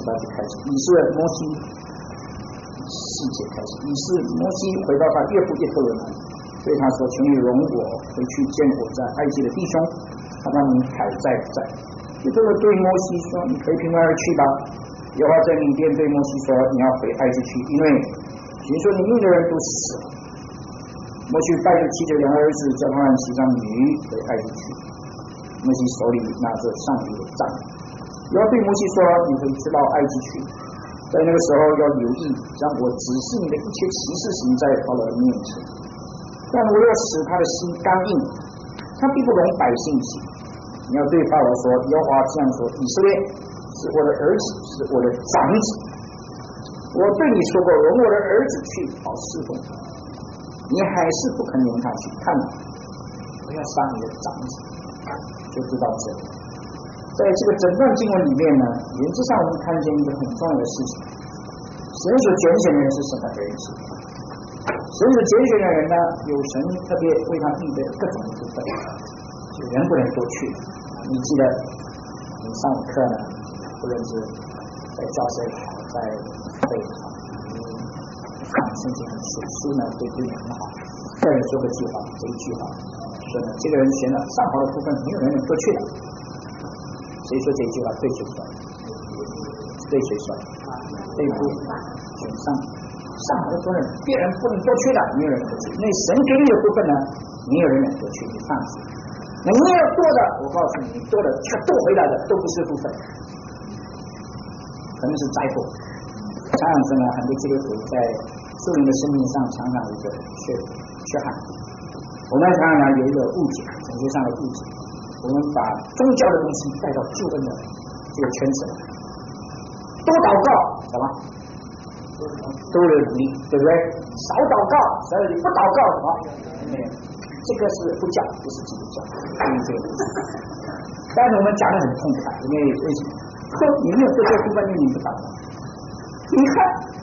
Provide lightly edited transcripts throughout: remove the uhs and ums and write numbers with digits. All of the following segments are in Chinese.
杀就开始，以是摩西世界开始，以是摩西回到他岳父耶特罗那里，对他说：“请你容我回去见我在埃及的弟兄，看他们还在不在。”耶特罗对摩西说：“你可以平安而去吧。”耶和华在米甸对摩西说：“你要回埃及去，因为听说你命的人都死了。”摩西带着妻子两个儿子，叫他们骑上驴回埃及去。摩西手里拿着上帝的杖。耶和华对摩西说：“你可以直到埃及去，在那个时候要留意，让我指示你的一切奇事行在法老的面前。但我要使他的心刚硬，他必不容百姓行。你要对法老说：耶和华这样说：以色列是我的儿子，是我的长子。我对你说过，容我的儿子去好侍奉他，你还是不肯容他去。看，我要杀你的长子。”就知道这里。在这个整段经文里面呢，原则上我们看见一个很重要的事情：神所拣选的人是什么人？神所拣选的人呢，有神特别为他预备各种的部分，就人不能多去。你记得你上课呢，不论是在教室也好，在会也好，你看圣经很熟书呢，对你很好。个人说个计划，这一句话说呢，这个人选了上好的部分，没有人能多去的。谁说这句话对谁说？对谁说？对不选上好的部分，别人不能多去的，没有人多去。那神给你的部分呢，没有人能多去，你放心。那你要多的，我告诉你，你多的却多回来的都不是部分，可能是灾祸。常常说呢，很多基督徒在属灵的生命上常常有一个缺憾。我们常常有一个误解，神学上的误解，我们把宗教的东西带到救恩的这个圈子来，多祷告什么？多有努力，对不对？少祷告，不祷告什么？这个是不教，不是基督教，这个。但是我们讲的很痛快，因为为什么？你没有做这部分，你不祷告，你看。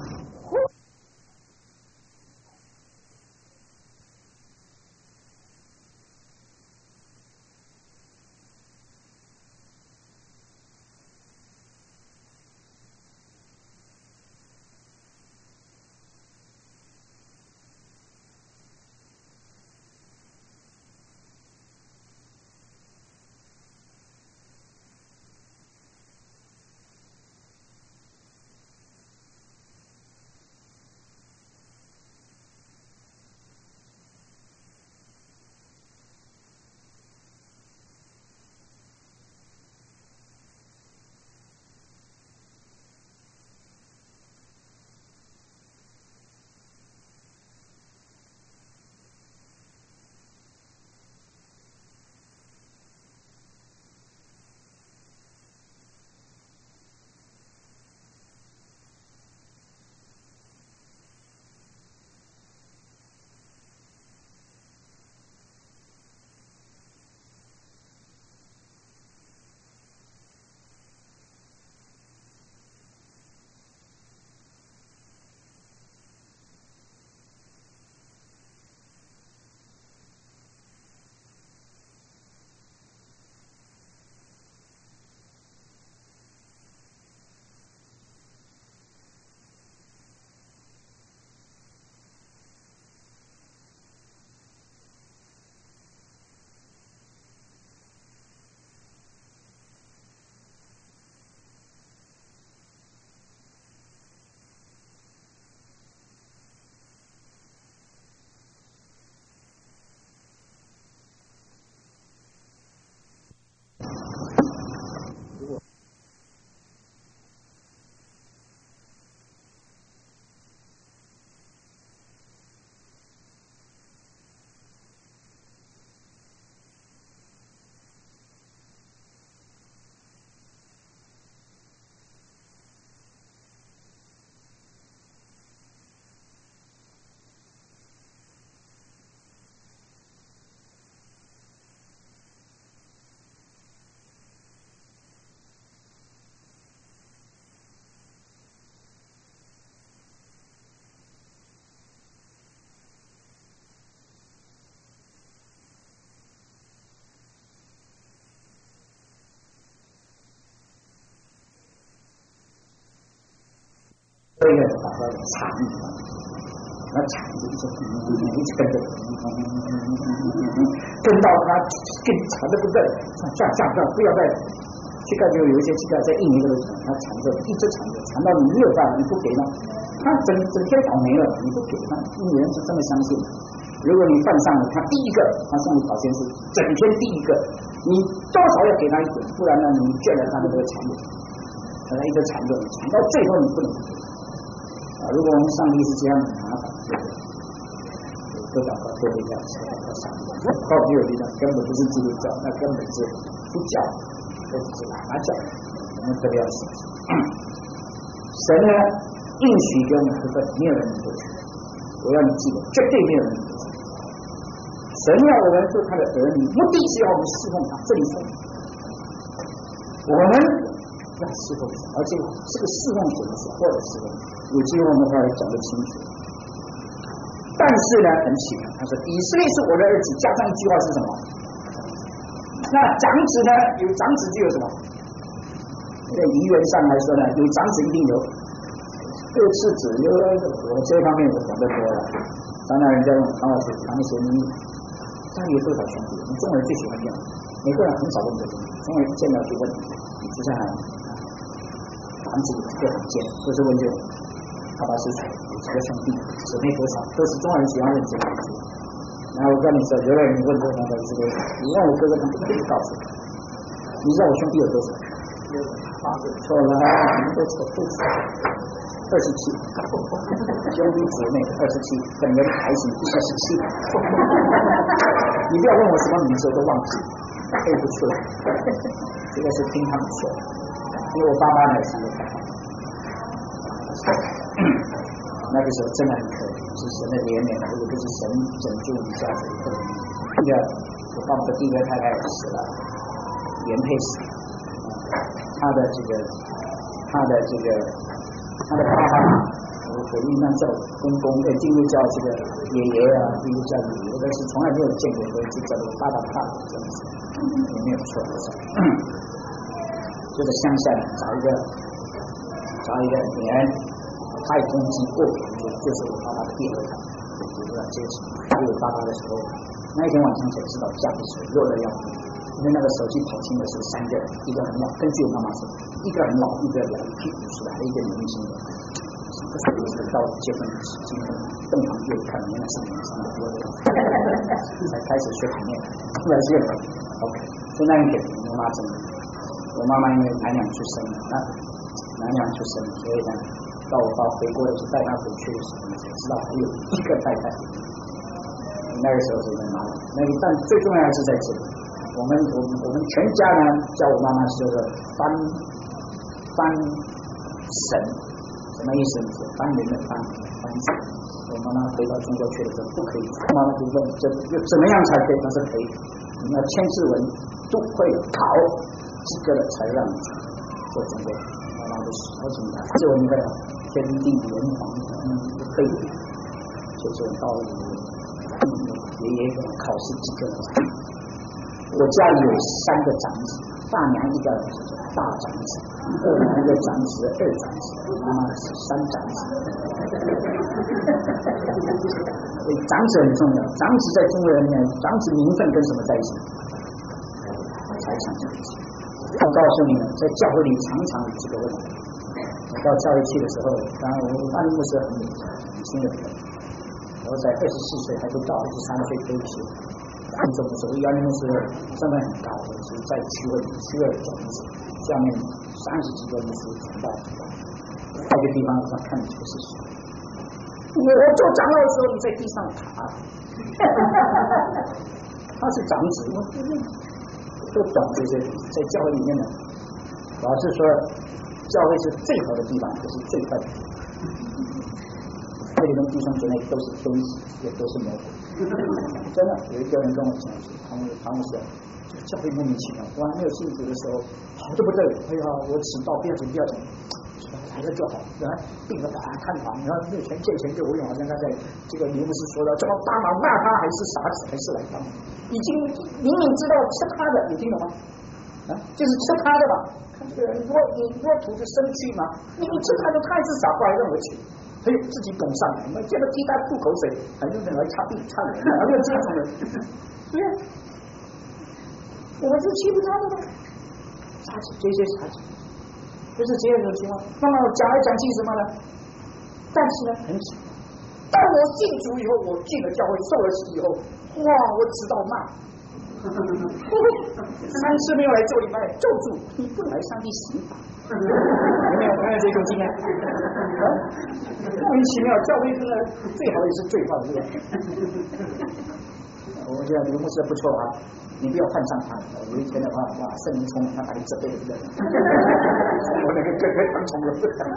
所以呢，把它禅，那禅就一直跟着，跟到他跟禅的不对，下不要再膝盖，就有一些膝盖在1年都是他缠着，一直缠到你没有办法，你不给他，他整天倒霉了，你不给他，女人是这么相信的。如果你犯上了，他第一个，他送你保健室，整天第一个，你多少要给他一点，不然呢，你倦了他的这个缠着，他一直缠着你，缠到最后你不能给啊。如果我们上帝是这样的麻烦，都祷告都会这样，靠没有力量，根本不是基督教，那根本是不教，都是喇嘛教，我们特别要小心。神呢应许给我们福分，没有人能夺取，我要你记得，绝对没有人能夺取。神要我们做他的儿女，目的是要我们侍奉他。这里说，我们要侍奉神，而且这个侍奉神是或者侍奉，有机会我们会讲得清楚。但是呢，很奇怪，他说以色列是我的儿子，加上一句话是什么？那长子呢？有长子就有什么？在语言上来说呢，有长子一定有次子，我这方面我讲得多了。当然，人家问唐老师谈一些秘密。家里有多少兄弟？我们中国人最喜欢这样，美国人很少问这个问题，中国人见到就问，就像房子里这个很贱，都是问这种爸爸是谁，有几个兄弟，姊妹多少，都是中国人喜欢问这个问题。然后我跟你说，有的人问这个问题，你问我哥哥，他们不会告诉你知道我兄弟有多少？8个，错了，你们都错，27，兄弟姊妹27，本人还行47。你不要问我什么名字，我都忘记，背不出来。这个是听他们说，因为我爸妈呢3个太太，那个时候真的很可怜，是神的怜悯，这个不是神拯救你家族的。我爸爸的第一个太太死了，原配死了，他的爸爸，我一般叫公公，进入叫这个爷爷啊，进入叫爷爷，但是从来没有见过，所以就叫做爸爸这样子，也没有错的事。就是乡下找一个女人，太公鸡过年就是我爸爸的第2胎，我不知道这个还有爸爸的时候，那一天晚上才知道家里是热的要命。因为那个手机跑进的是3个人，一个很老，根据我妈妈说，一个很老，一个1屁股出来，一个年轻的。到结婚今天登堂又看年了3年3个多的，才开始学谈恋爱，后来是OK。就那一天，我妈真的，我妈妈因为男两出生，所以呢，到我爸回国的时候带他回去的时候，才知道还有1个太太。那个时候是在妈妈，但最重要的是在这里。我们全家呢，叫我妈妈叫做翻神，什么意思？是翻人的翻神。我妈妈回到中国去的时候不可以，妈妈就问这怎么样才可以？她说可以，你要签字文都会考及格了才让你做中国。妈妈就好紧张，这我们的天地人皇不可以，就是到爷爷考试及格了。我家里有3个长子，大娘一个大长子，二娘一个长子，2长子，妈妈是3长子。所以长子很重要，长子在中国人呢，长子名分跟什么在一起？财产在一起。我告诉你们，在教会里常常有这个问题。我到教会去的时候，当然我安利牧师很年轻的人，我在24岁还不到，23岁退休。看中的时候，安利牧师身份很高，是在区会讲牧师，下面30几个牧师传道。那个地方我想看你这个是谁？我做长老的时候，你在地上爬，他是长子，我都懂这些，在教会里面呢，老是说教会是最好的地方，也是最坏的地方。这里面弟兄姐妹都是天使，也都是魔鬼。真的，有一个人跟我讲，唐牧师，教会莫名其妙，我还没有信主的时候，好的不得了，哎呀，我迟到，不要紧，来了就好，然后病了看房，然后没有钱借钱给我用，好像他在这个刘牧师说的，这么帮忙骂他还是傻子还是来帮，已经明明知道是他的，你听懂吗？ 就是吃他的嘛。看这个人，你吐着生气嘛，你吃他的，他也是傻瓜，还认为气，他又自己拱上来，那见到替他吐口水，还是来擦地擦人，还没有这种人，对呀，我们是欺负他的吗？杀气，这些杀气，就是这样的情况。那么讲来讲去什么呢？但是呢，很奇怪，当我信主以后，我进了教会，受了洗以后，哇，我知道骂。3次没有来做礼拜，咒住你不来，上帝刑罚。有没有这种经验？莫名其妙，教会真的最好也是最坏的。我觉得刘牧师不错啊，你不要看上他。有一天的话，哇，圣灵充满，他把你责备了一个人。我那个哥哥当宠了。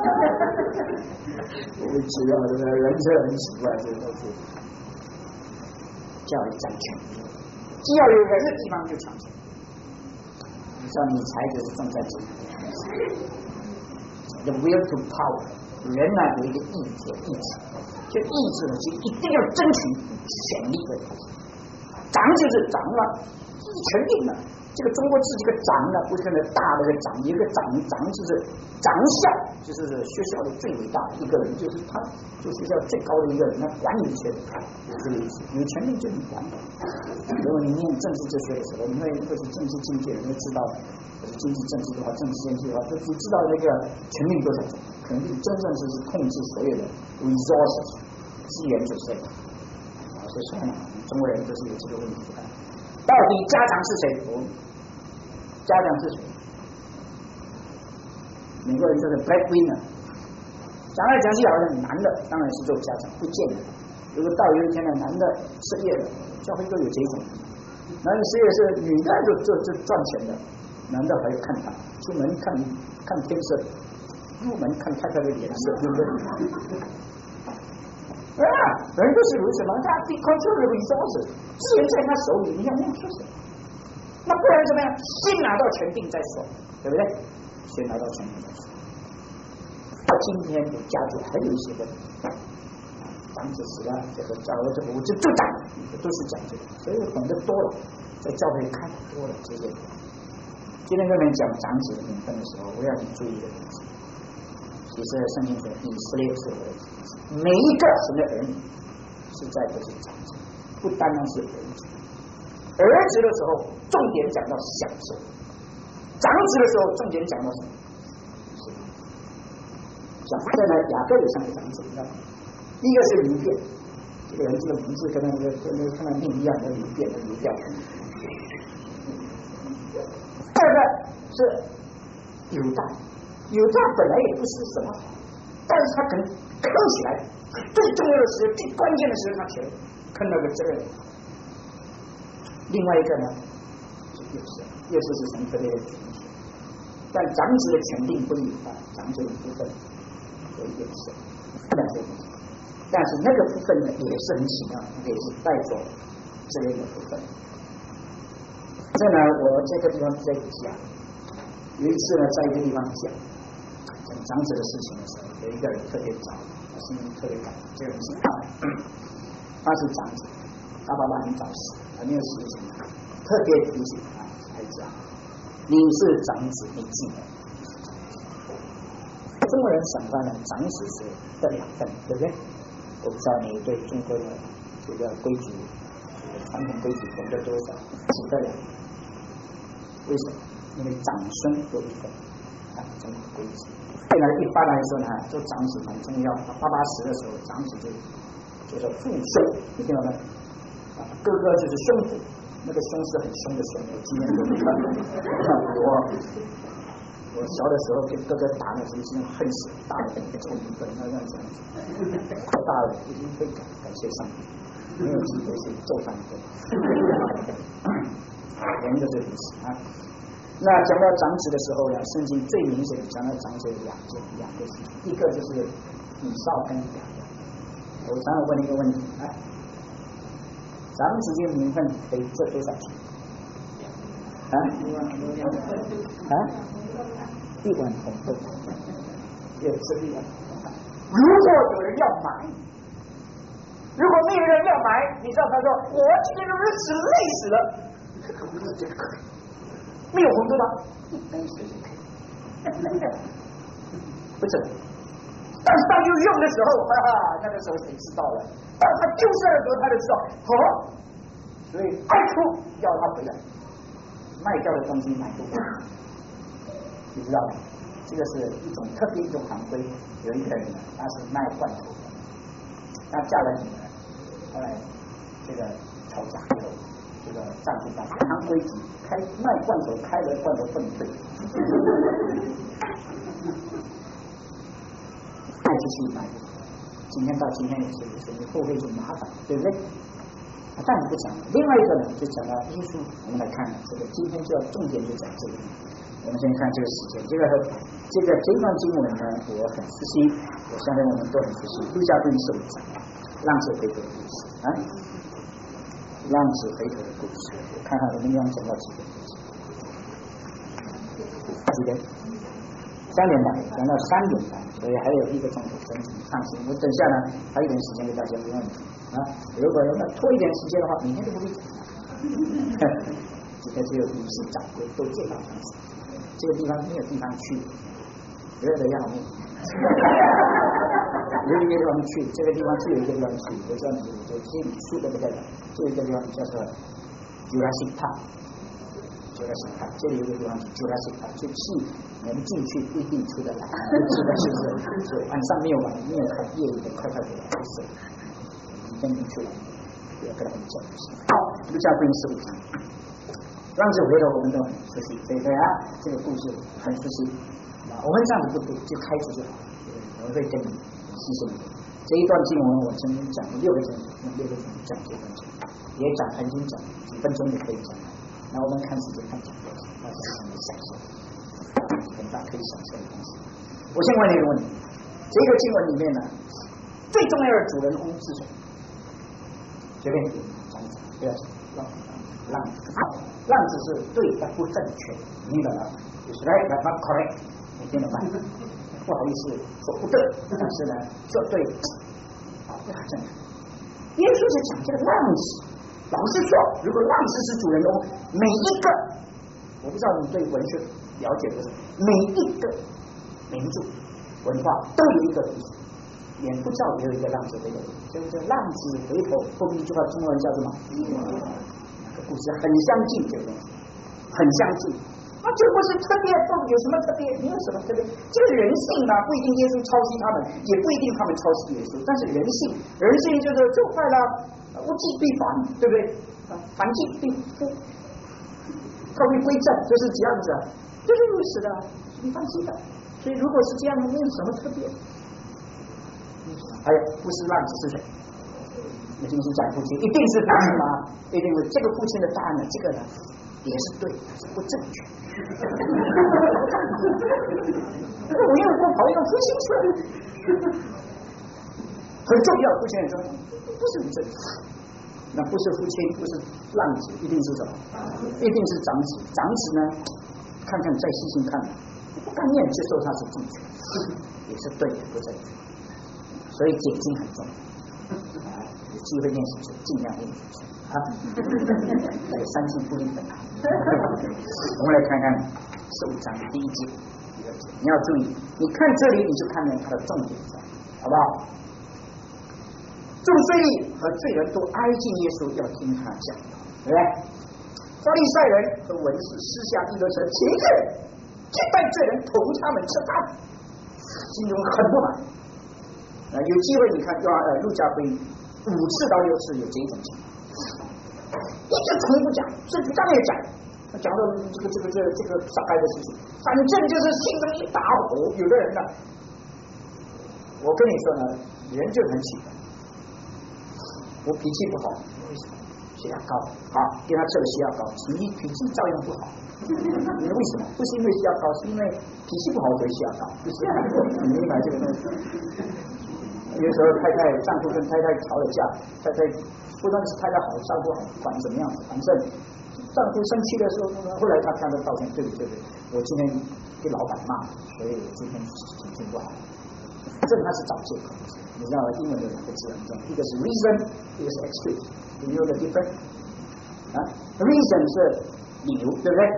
莫名其妙，这个人是很奇怪，这个东西。教育掌权。只要有人的地方就强权，你知道理财就是重在这里。The will to power， 人呢有一个意志，这意志呢就一定要争取权利的东西。掌就是掌了，这是权定的。这个中国字这个掌呢，不是那大的个掌，一个掌就是掌校，就是学校的最伟大的一个人，就是他，就学校最高的一个人，他管理学的，有这个意思。有权利就你管理。如果你念政治哲学的时候，你会是政治经济，你会知道，经济政治的话，政治经济的话，就只知道那个权力多少种，权力真正是控制所有的 resources 资源就是这个。所以说呢，中国人就是有这个问题。到底家长是谁？家长是谁？美国人就是 breadwinner， 讲来讲去好像男的当然是做家长，不见得。如果到有一天呢，男的失业了，教会都有这种，男的失业是女的就赚钱的，男的还要看他，出门看天色，入门看太太的脸色，对不对？人都是如此嘛，他 control the resources， 资源在他手里，你想那说什么？那不然怎么样？先拿到权柄再说，对不对？先拿到权柄再说。到今天有家族还有一些问题，长子死了，这个教会这个我就长，都是讲这个，所以懂得多了，在教会看多了这些。今天跟人讲长子的名分的时候，我要你注意的东西。其实圣经说以色列是我的子，每一个神的儿女实在都是长子，不单单是儿子。儿子的时候重点讲到享受，长子的时候重点讲到什么？像现在雅各有三个长子，第一个是流变，这个人这个名字跟他看他命一样的流变的流掉。第二个是犹大，犹大本来也不是什么好，但是他肯坑起来，最重要的时候、最关键的时候，他起来坑了个责任。另外一个呢，又是神特别的主体，但长子的权定不一样，长子的部分有一点是但是那个部分呢也是很奇妙，也是带着这类的部分。这呢，我这个地方在讲，有一次呢，在一个地方讲长子的事情的时候，有一个人特别早，心里特别感动，这个人是他是长子，他爸爸很早死，还没有死之前，特别提醒他孩子啊，你是长子，你记得。中国人想法呢，长子是得2分，对不对？我不知道你对中国的这个规矩、传统规矩懂得多少？只得2分。为什么？因为长孙有1分啊，中国规矩。所以呢，一般来说呢，做长子很重要。爸爸死的时候，长子就是父兄，你听到没？哥哥就是兄父，那个兄是很凶的凶。我今天我小的时候跟哥哥打的时候是恨死，打的很臭一分，那样子，太大了，已经被感谢上帝，没有机会去揍上一顿。人就是如此啊。那讲到长子的时候呢，圣经最明显的讲到长子有两个事情，一个就是以扫跟雅各。我常常问一个问题啊，长子这个名分可以赚多少钱？啊？1碗红豆，也是1碗。如果有人要买，如果没有人要买，你知道他说我今天都是累死了，这个可以。 没有红豆汤，一杯水就可以，不是。但是当有用的时候，那个时候谁知道了？但他就是要得他就知道，好，所以爱出要他回来，卖掉的东西买不回来，你知道吗？这个是一种特别一种行规。有一个人呢，他是卖罐头的，他嫁了女儿，后来这个吵架以后，这个丈夫把行规矩卖罐头，开了罐头不能退。卖出去买，今天到今天也是如此，你后悔就麻烦，对不对？但是不讲了。另外一个呢，就讲到耶稣，我们来看这个，今天就要重点就讲这个。我们先看这个时间，这段经文呢，我很熟悉，我相信我们都很熟悉。路加福音15章，浪子回头的故事啊，浪子回头的故事，我看看我们要讲到几点？几点？3点半，讲到3点半，所以还有1个钟头，整整放心。我等下呢还有一点时间给大家问问题啊，如果要拖一点时间的话，明天就不会讲。这个只有理事长规都这样子。这个地方没有地方去，热的要命，没有地方去，这个地方只有一个地方去，我叫你就这里去对不对？这一个地方叫做 Jurassic Park， 这里有个地方是 Jurassic Park， 就是能进去不一定出得来，是不是？所以晚上没有看夜里的快回来，不是，明天能出来，不要跟他们讲。好，路加福音15章。浪子回头我们都很熟悉，对不对啊？这个故事很熟悉，我们这样子不读就开始就好了。我会跟你细细的这一段经文，我曾经讲了6个钟头，用6个钟头讲这段经文，也曾经讲几分钟就可以讲。那我们看时间看讲多少，那是很享受，很大可以享受的东西。我先问你一个问题，这个经文里面呢，最重要的主人公是谁？随便讲一讲，不要浪子是对但不正确，明白了？就是 right but not correct， 你听懂吗？不好意思说不对，但是呢说对，不太正确。耶稣是讲这个浪子，老实说，如果浪子是主人公，每一个，我不知道你对文学了解不是，每一个民族文化都有一个蝙蝠教也有一个浪子回头，就是浪子回头，后面一句话中文叫什么？故事很相近，这个东西很相近，那这不是特别，有什么特别？没有什么特别，这个人性吧，不一定耶稣抄袭他们，也不一定他们抄袭耶稣，但是人性就是就坏了，无忌必反，对不对？反忌必复，他会归正，就是这样子，就是如此的，你放心的。所以如果是这样，没有什么特别。哎呀，不是浪子是谁？一定是讲父亲，一定是父亲吗？一定是这个父亲的答案呢？这个呢也是对，但是不正确。我用过跑用父亲出来，很重要，父亲很重要，不是很正确。那不是父亲，不是浪子，一定是什么？一定是长子。长子呢，看看再细心看，不甘愿接受他是正确，也是对的，不正确。所以解经很重要。有机会练习就尽量练习啊！这个3性不一本。我们来看看15章第1节、第2节，你要注意，你看这里你就看见它的重点在，好不好？众税吏和罪人都挨近耶稣，要听他讲道，对不对？法利赛人和文士私下议论成情人，接待罪人，同他们吃饭，心中很不满。有机会你看路加福音5次到6次有这一种情况，一直重复讲，甚至刚也讲，讲到这个杀害的事情，反正就是心中一打火。有的人呢，我跟你说呢，人就很奇怪，我脾气不好，为什么？血压高，好，给他吃了血压高，脾气照样不好。为什么？不是因为血压高，是因为脾气不好所以血压高，不是？你明白这个东西？有时候丈夫跟太太吵了架，太太不但是太太好，丈夫好，不管怎么样，反正丈夫生气的时候，后来他看到道歉，对不对？我今天给老板骂，所以我今天心情不好。反正他是找借口，你知道英文有2个字，一个是 reason， 一个是 excuse， you know the difference？ reason 是理由，对不对？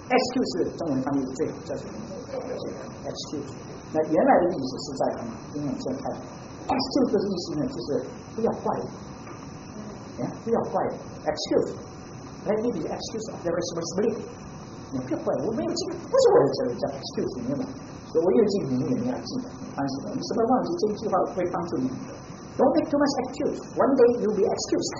excuse 中文翻译是最好，叫什么 excuse？ 那原来的意思是在英文先看 excuse 的意思呢，就是不要怪我，不要怪我 excuse。Let me be the excuse of the responsibility。你不要怪我，没有记，不是我的责任，叫 excuse， 明白吗？所以我有句名言你要记得，没关系的，你什么忘记这一句话会帮助你。Don't make too much excuse. One day you'll be excused.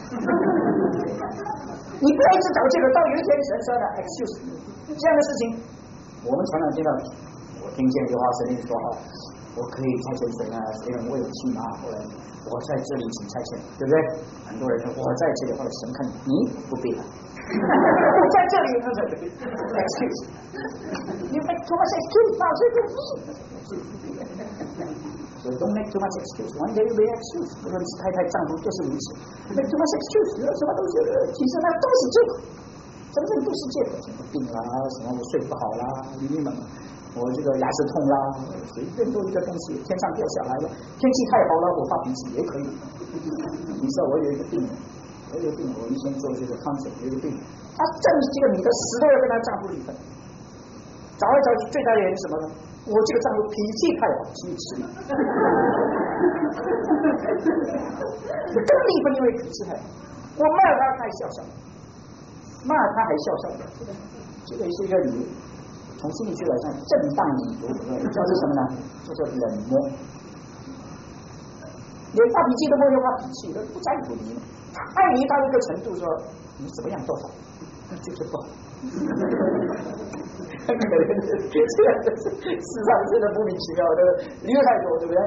你不要一直找借口，到有一天神说的 excuse。这样的事情，我们常常听到。我听见有话神灵说哈，我可以差遣谁呢？谁能为我去吗？后来我在这里请差遣，对不对？很多人说我在这里，后来神看你不必了。我在这里，他说 excuse。You make too much excuse， 到这个你。So don't make too much excuse. One day you'll be excused. 无论是太太丈夫都是如此。Make too much excuse， 什么都是，其实那都是借口，真正都是借口。什么病啦，什么我睡不好啦，你们。我这个牙齿痛啦，随便多一个东西，天上掉下来了，天气太好了，我发脾气也可以。你知道我有一个病人，我以前做这个康诊，有一个病人，她正这个女的死都要跟她丈夫离婚，找来找去，最大的原因是什么呢？我这个丈夫脾气太好，气吃你。跟离婚因为脾气太好，我骂他还笑笑，骂他还笑笑的，这个是一个理由。从心理学来讲，正当理由叫做什么呢？叫做冷漠。连发脾气都不会发脾气，都不在乎你，爱你到一个程度，说你怎么样都好，那就是不好。很可怜的，这样的世上真的莫名其妙的理由太多，对不对？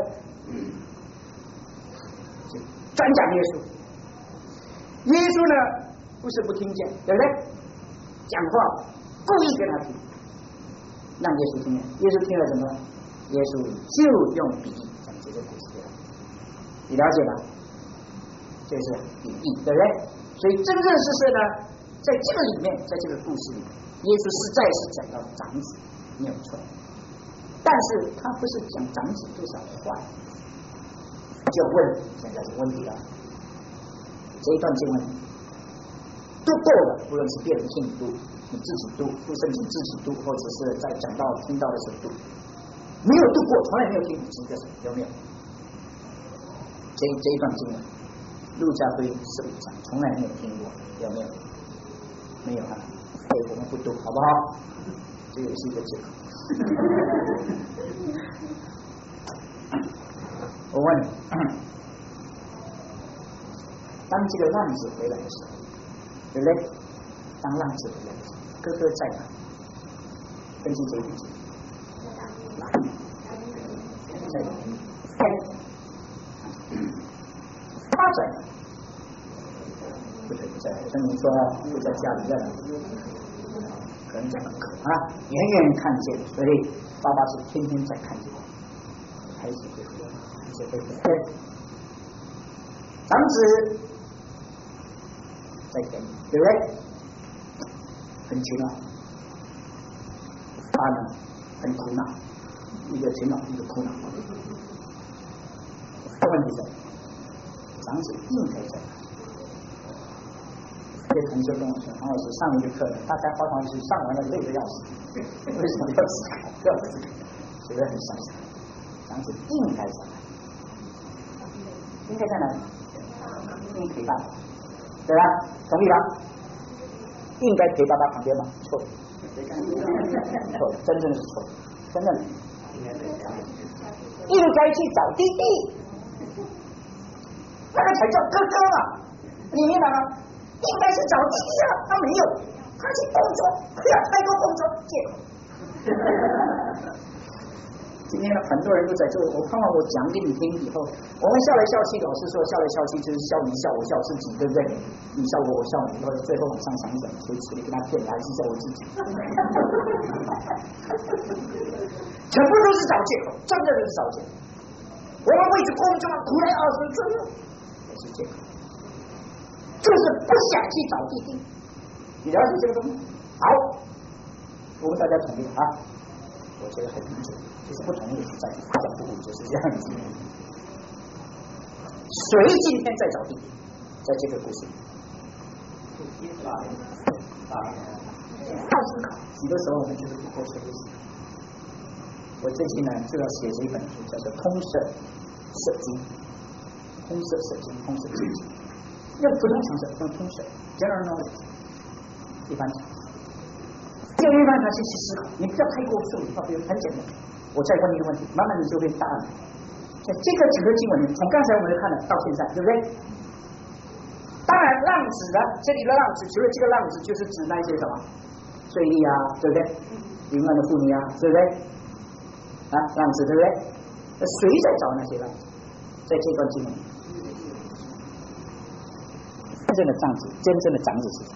专讲耶稣，耶稣呢不是不听见，对不对？讲话故意跟他听。让耶稣听了，耶稣听了什么？耶稣就用比喻讲这个故事给他，你了解吧？这是比喻，对不对？所以真正事实呢，在这个里面，在这个故事里，耶稣实在是讲到长子，没有错。但是他不是讲长子多少坏，就问，现在是问题了。这一段经文读过了，无论是别人听你读。你自己读圣经自己读，或者是在讲到听到的时候读，没有读过，从来没有听过这个有没有？这一段经文，路加福音15章，从来没有听过，有没有？没有啊，所以我们不读，好不好？这也是一个借口。我问你，当这个浪子回来的时候，对不对？当浪子回来的时候，哥哥在哪？根据这一点，在他在哪？不对，不在。证明说不在家里，在哪？可能在门口啊，远远看见，所以爸爸是天天在看见，还是会对。长子在田里，对不对？很勤劳，他呢很苦恼，一个勤劳，一个苦恼。问题在长子应该在哪？这个同学跟我说，黄老师上一个课，大家花堂是上完了累得要死，为什么要思考？觉得很伤心。长子应该在哪？应该在哪里？应该陪伴，对吧？同意吧？应该陪爸爸旁边吗？错，错，真正是错，真正应该去找弟弟，那个才叫哥哥嘛，你明白吗？应该是找弟弟啊，他没有，他去工作，太多工作借口。今天呢，很多人都在做，我看完我讲给你听以后，我们笑来笑去，老师说笑来笑去就是笑你笑我笑自己，对不对？你笑我，我笑你，然后最后往上想想，谁你跟他骗，还是笑我自己？全部都是找借口，真的是找借口。我们为着工作苦来20岁，也是借口，就是不想去找弟弟。你了解这个东西？好，我们大家同意啊。我觉得很理解，就是不同意在发展不误就是这样子。谁今天在找弟弟？在这个故事里， 要思考，许多时候我们就是不够思考。我最近呢就要写这一本书，叫做《通舍舍经》，通舍舍经，通舍经济。用普通常识，用通舍 general knowledge 一般常识，就一般常识去思考，你不要太过数理化，比如很简单。我再问你一个问题，慢慢你就会答案。这个整个经文从刚才我们看了到现在，对不对？当然，浪子的这里的浪子，除了这个浪子，就是指那些什么税吏啊，对不对？淫乱的妇女啊，对不对？啊，浪子，对不对？谁在找那些浪子？在这段经文，真正的长子，真正的长子是谁？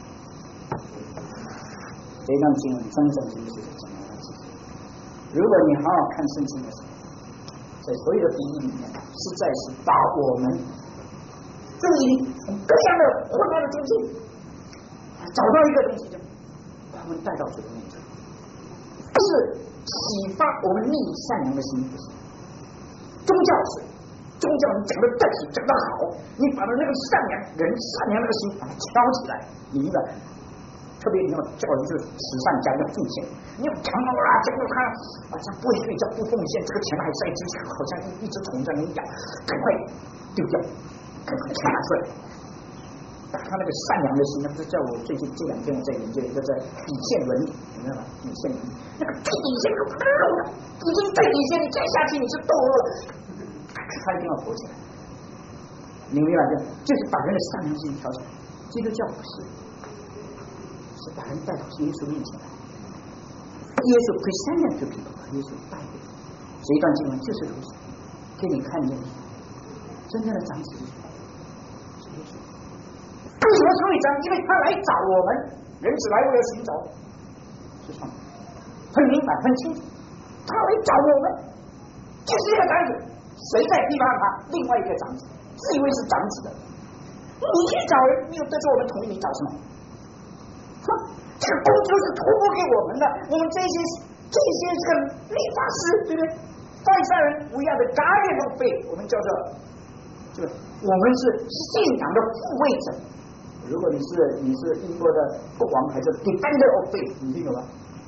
这段经文真正的意思是怎么样的？如果你好好看圣经的时候，在所有的比喻里面，实在是把我们注意力从各样的混乱的中间找到一个东西，就把我们带到主的面前，不是启发我们逆善良的心，不是宗教是宗教，你讲的对，讲的好，你把那个善良人善良那个心把它敲起来，你的。特别你要教育是慈善家要奉献，你要强迫啊，强迫他啊，这不会睡觉不奉献，这个钱还在之前，好像一只虫在那咬，赶快丢掉，赶快拿出来。他那个善良的心，那不是叫我最近这2天我在研究一个在底线伦理，你知道吗？底线伦理，那个最底线都不能漏的，已经最底线，你再下去你是堕落了，他一定要活起来。你明白没有？就是把人的善良心挑起来。基督教不是。是把人带到耶稣面前来，耶稣 presented to people， 耶稣带给这一段经文就是如此，给你看见真正的长子是耶稣。为什么称为长？因为他来找我们，人子来为了寻找是什么？很明白，很清楚，他来找我们，就是一个长子。谁在批判他？另外一个长子，自以为是长子的。你去找人，你有得罪我们同意，你找什么？这个工作是托付给我们的，我们这些这个律法师，对不对？法利赛人不要的guardian of faith，我们叫做，这个我们是信仰的护卫者。如果你是英国的国王，还是 defender of faith， 你听懂吗？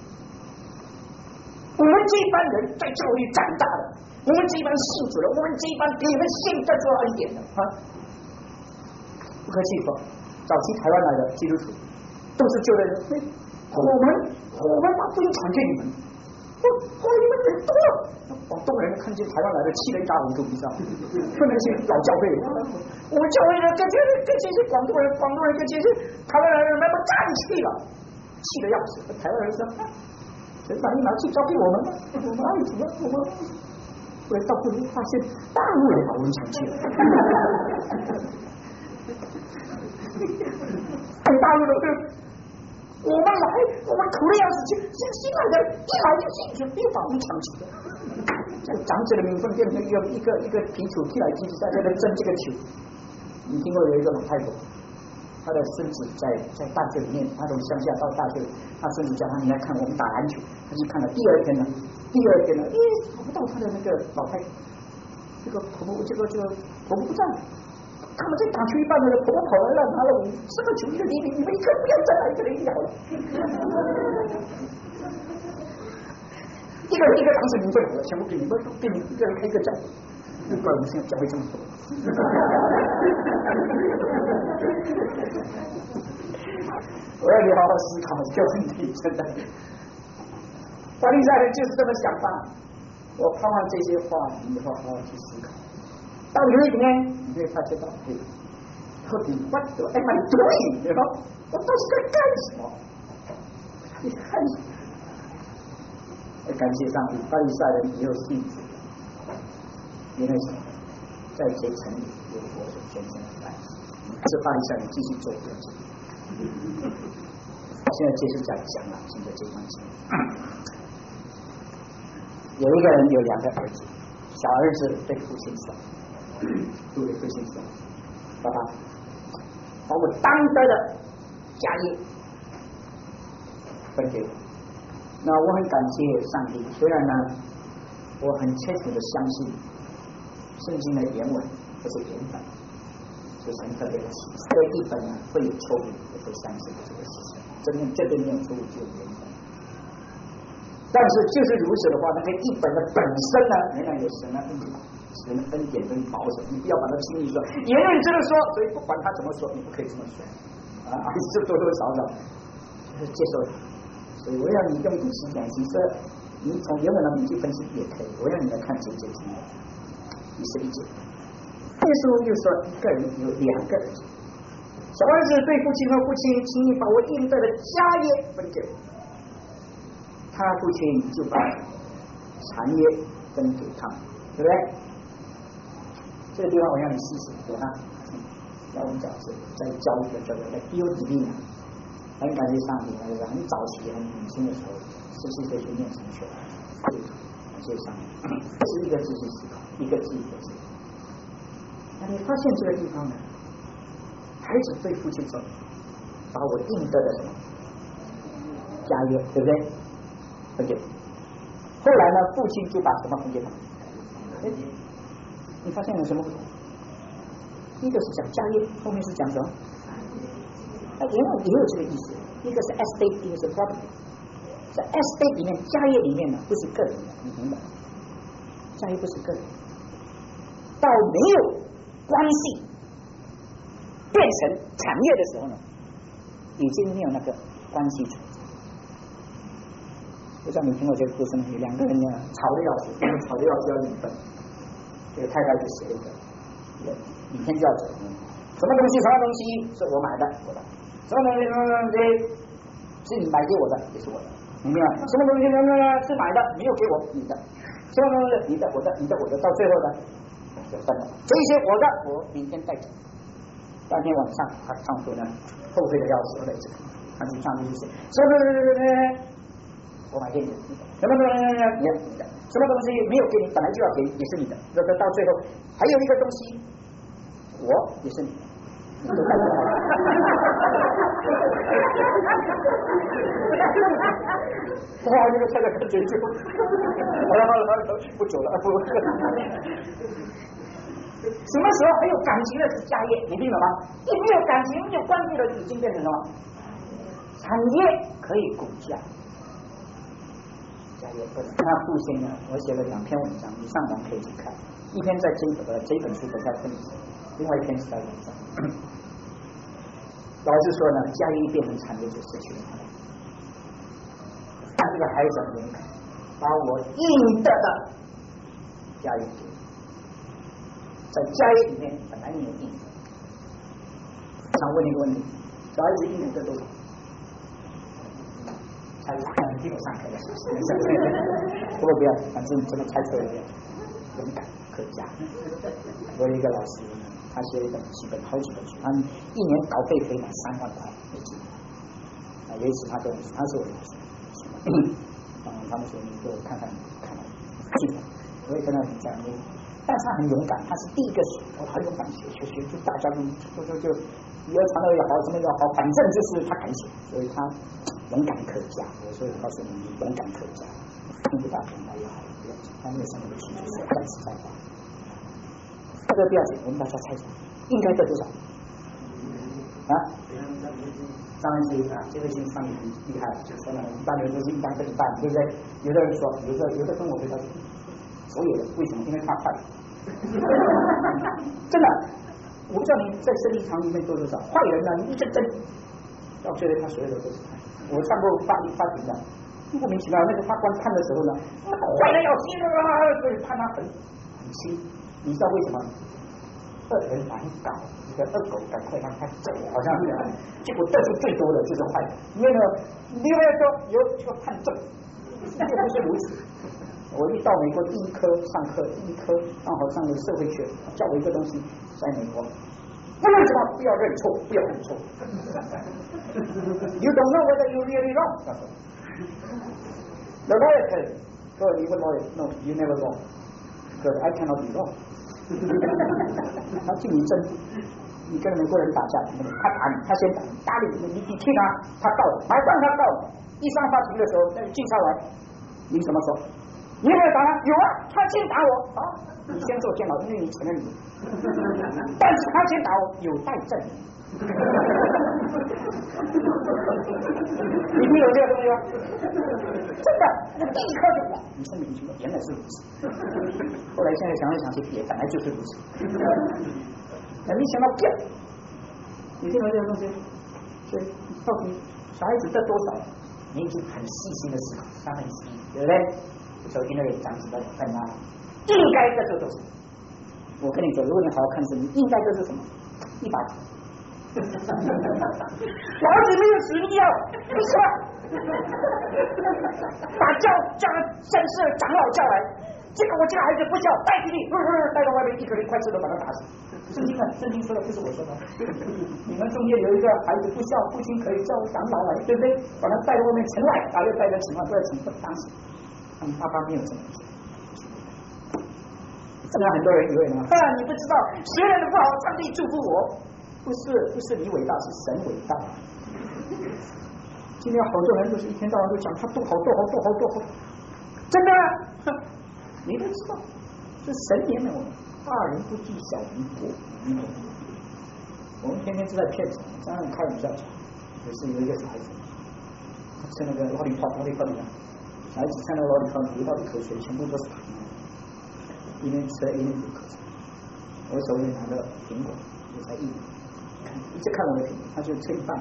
我们这一班人在教育长大的，我们这一班信主的，我们这一班给你们现在做恩典的啊！不客气说，早期台湾来的基督徒。都是旧的人，我们把福音传给你们，你们人多了，广东人看见台湾来的7人打5都以上，说那些老教会，我们教会人跟这些广东人跟这些台湾来的人们干气了，气得要死。台湾人说，神把你拿去交给我们吧，我们爱主了，我们后来到后来发现大陆人把我们抢去了。大陆的我们来，我们苦的要死，新来的一来就进去，又把我们抢去了。这个长子的名分变成一个皮球踢来踢去，大家在争这个球。你听过有一个老太婆，她的孙子在大学里面，她从乡下到大学，她孙子叫她你来看我们打篮球，她去看了第二天呢，找不到她的那个老太婆，这个婆婆不在。他们在打球一半的婆婆跑来了，拿了5、10个球，一个你们一个不要再来，一个人咬了，一个长子名分好了，全部给你们，给你一个人开一个教会，不然我们现在教会这么多。我要你好好思考这个问题，真的。法利赛人就是这么想法，我盼望这些话你以后好好去思考。到有一天，你会发觉到，到底 what am I doing？ 我到底在干什么？你看，感谢上帝，法利赛人也有信主，因为什么？在这城里有我所捐赠的爱，是法利赛人继续做这事。现在就是在讲了，现在这段经，有一个人有2个儿子，小儿子对父亲说。对父亲说：“爸爸，把我当得的家业分给我。”那我很感谢上帝，虽然呢，我很切实的相信圣经的原文不是原本，是神特别的启示。这一本呢会有错误，我会相信这个事情。 真正绝对没有错误，只有原本。但是就是如此的话，那个一本的本身呢，仍然有神的恩典跟保守，你不要把它轻易说，也认真的说，所以不管他怎么说，你不可以这么说啊，还是多多少少就是接受它。所以我要你用第10点，其实你从原文的名句分析也可以，我让你来看这节经文第11节。耶稣又说，一个人有2个儿子，小儿子对父亲和父亲，请你把我应得的家业分给我，他父亲就把产业分给他们，对不对？这个地方我让你试试，有吗？要我们讲是在教一个叫做在 build divine， 很感谢上帝，那个很早期很年轻的时候，17岁就念神学，感谢上帝，这是一个字去思考，一个字一个字。那你发现这个地方呢？孩子对父亲说：“把我应得的什么家业，对不对？分给。”后来呢，父亲就把什么分给他？你发现了什么不同？一个是讲家业，后面是讲什么？也有这个意思。一个是 estate， 一个是 property。在 estate 里面，家业里面呢，不是个人的，你明白？家业不是个人，到没有关系变成产业的时候呢，已经没有那个关系存在。不知道你听过这个故事吗？有2个人呢吵得要死，吵得要离婚。这个太太就写了一个倚天教者，什么东西是我买的，我的；什么东西是你买给我的，也是我的，明白吗？什么东西是买的，没有给我你的；什么东西你的，我的，你的我的，到最后呢就分了。这些我的，我明天带走。当天晚上，他丈夫呢后悔的要死，后来这个他去上帝就写，什么我买给你的，什么东西你的，什么东西没有给你，本来就要给，也是你的。那到最后还有一个东西，我也是你的。哇，这个太太很解救。好了，不走了，不。什么时候还有感情的是家业，你明白吗？一没有感情、没有关系的，已经变成什么？产业可以估价。家业不是。那复兴呢？我写了2篇文章，你上网可以去看。一篇在这本书的在分析，另外一篇是在网上。老实说呢，家业变成产业就失去了它。但这个孩子很勇敢，把我应得的家业给我。在家业里面本来没有应得。想问你一个问题：小孩子应得多少？猜听我上课的，不要，反正怎么猜错一点，勇敢可嘉。我有一个老师，他写了好几本书，他一年稿费可以买3万块美金。有一次他跟我说，他是我的老师，他们说你给我看记得，我也跟他讲你。但是他很勇敢，他是第一个很勇敢学，就大家就以后传道也好，什么也好，反正就是他敢写，所以他勇敢可嘉。所以我告诉你，勇敢可嘉，听不大听那也好，不要紧，他没有什么问题，就是干实在话。这个不要紧，我们大家猜猜，应该得多少？啊？当然是啊，这个经上面很厉害，就说呢，一般人都是一半跟一半，对不对？有的人说，有的跟我回答。所有的为什么？因为他快，真的，我不知道你在生意场里面多少坏人呢？你一直争，到最后他所有的都是坏。我上过法庭的，莫名其妙，那个法官判的时候呢，那个坏人要死了，所以判他很轻。你知道为什么？恶人难搞，一个恶狗赶快让他走，好像是，结果得罪最多的就是坏人。因为呢，另外说有这个判正，并不是如此。我一到美国第一科上课，刚好上了社会学，教我一个东西，在美国，为什么不要认错，不要认错？You don't know whether you really wrong. The lawyer said, "So you a lawyer? No, you never wrong, because I cannot be wrong." 他替你争，你跟美国人打架，他打你，他先打你，你替他告了，马上他告了。一上法庭的时候，那个警察来，你怎么说？ 你有没有打他？有啊，他先打我。好，你先做监牢，因为你承认你。但是他先打我，有待证明。你听懂这个东西吗？真的，那第一刻就哇，你生命清楚，原来是如此。后来现在想来想去，也本来就是如此。没想到变，你听懂这个东西？所以到底小孩子这多少？你已经很细心的思考，1/3，对不对？这时候因为长子的分啊，应该这都是。我跟你说，如果你好好看书，你应该这是什么？100。老子没有死必要，为什么？把叫绅士长老叫来，我这个孩子不孝，带给你，带到外面1颗0块钱都把他打死。圣经说的不是我说的。你们中间有一个孩子不孝，父亲可以叫长老来，对不对？把他带到外面城外，打又带到城外，都在城外打死。他们爸爸没有这么做。现在很多人以为呢，你不知道学人的不好，上帝祝福我。不是你伟大，是神伟大。今天好多人都是一天到晚都讲他多好，真的，你都知道，这神怜悯我们，大人不计小人过。我们天天就在骗人，这样开玩笑讲。也是有一个小孩子，他吃那个老李泡里面，小孩子看到老李泡流到的口水全部都是糖，一边吃一边流口水。我手里拿着苹果，我才一直看我的屏，他就吃一半，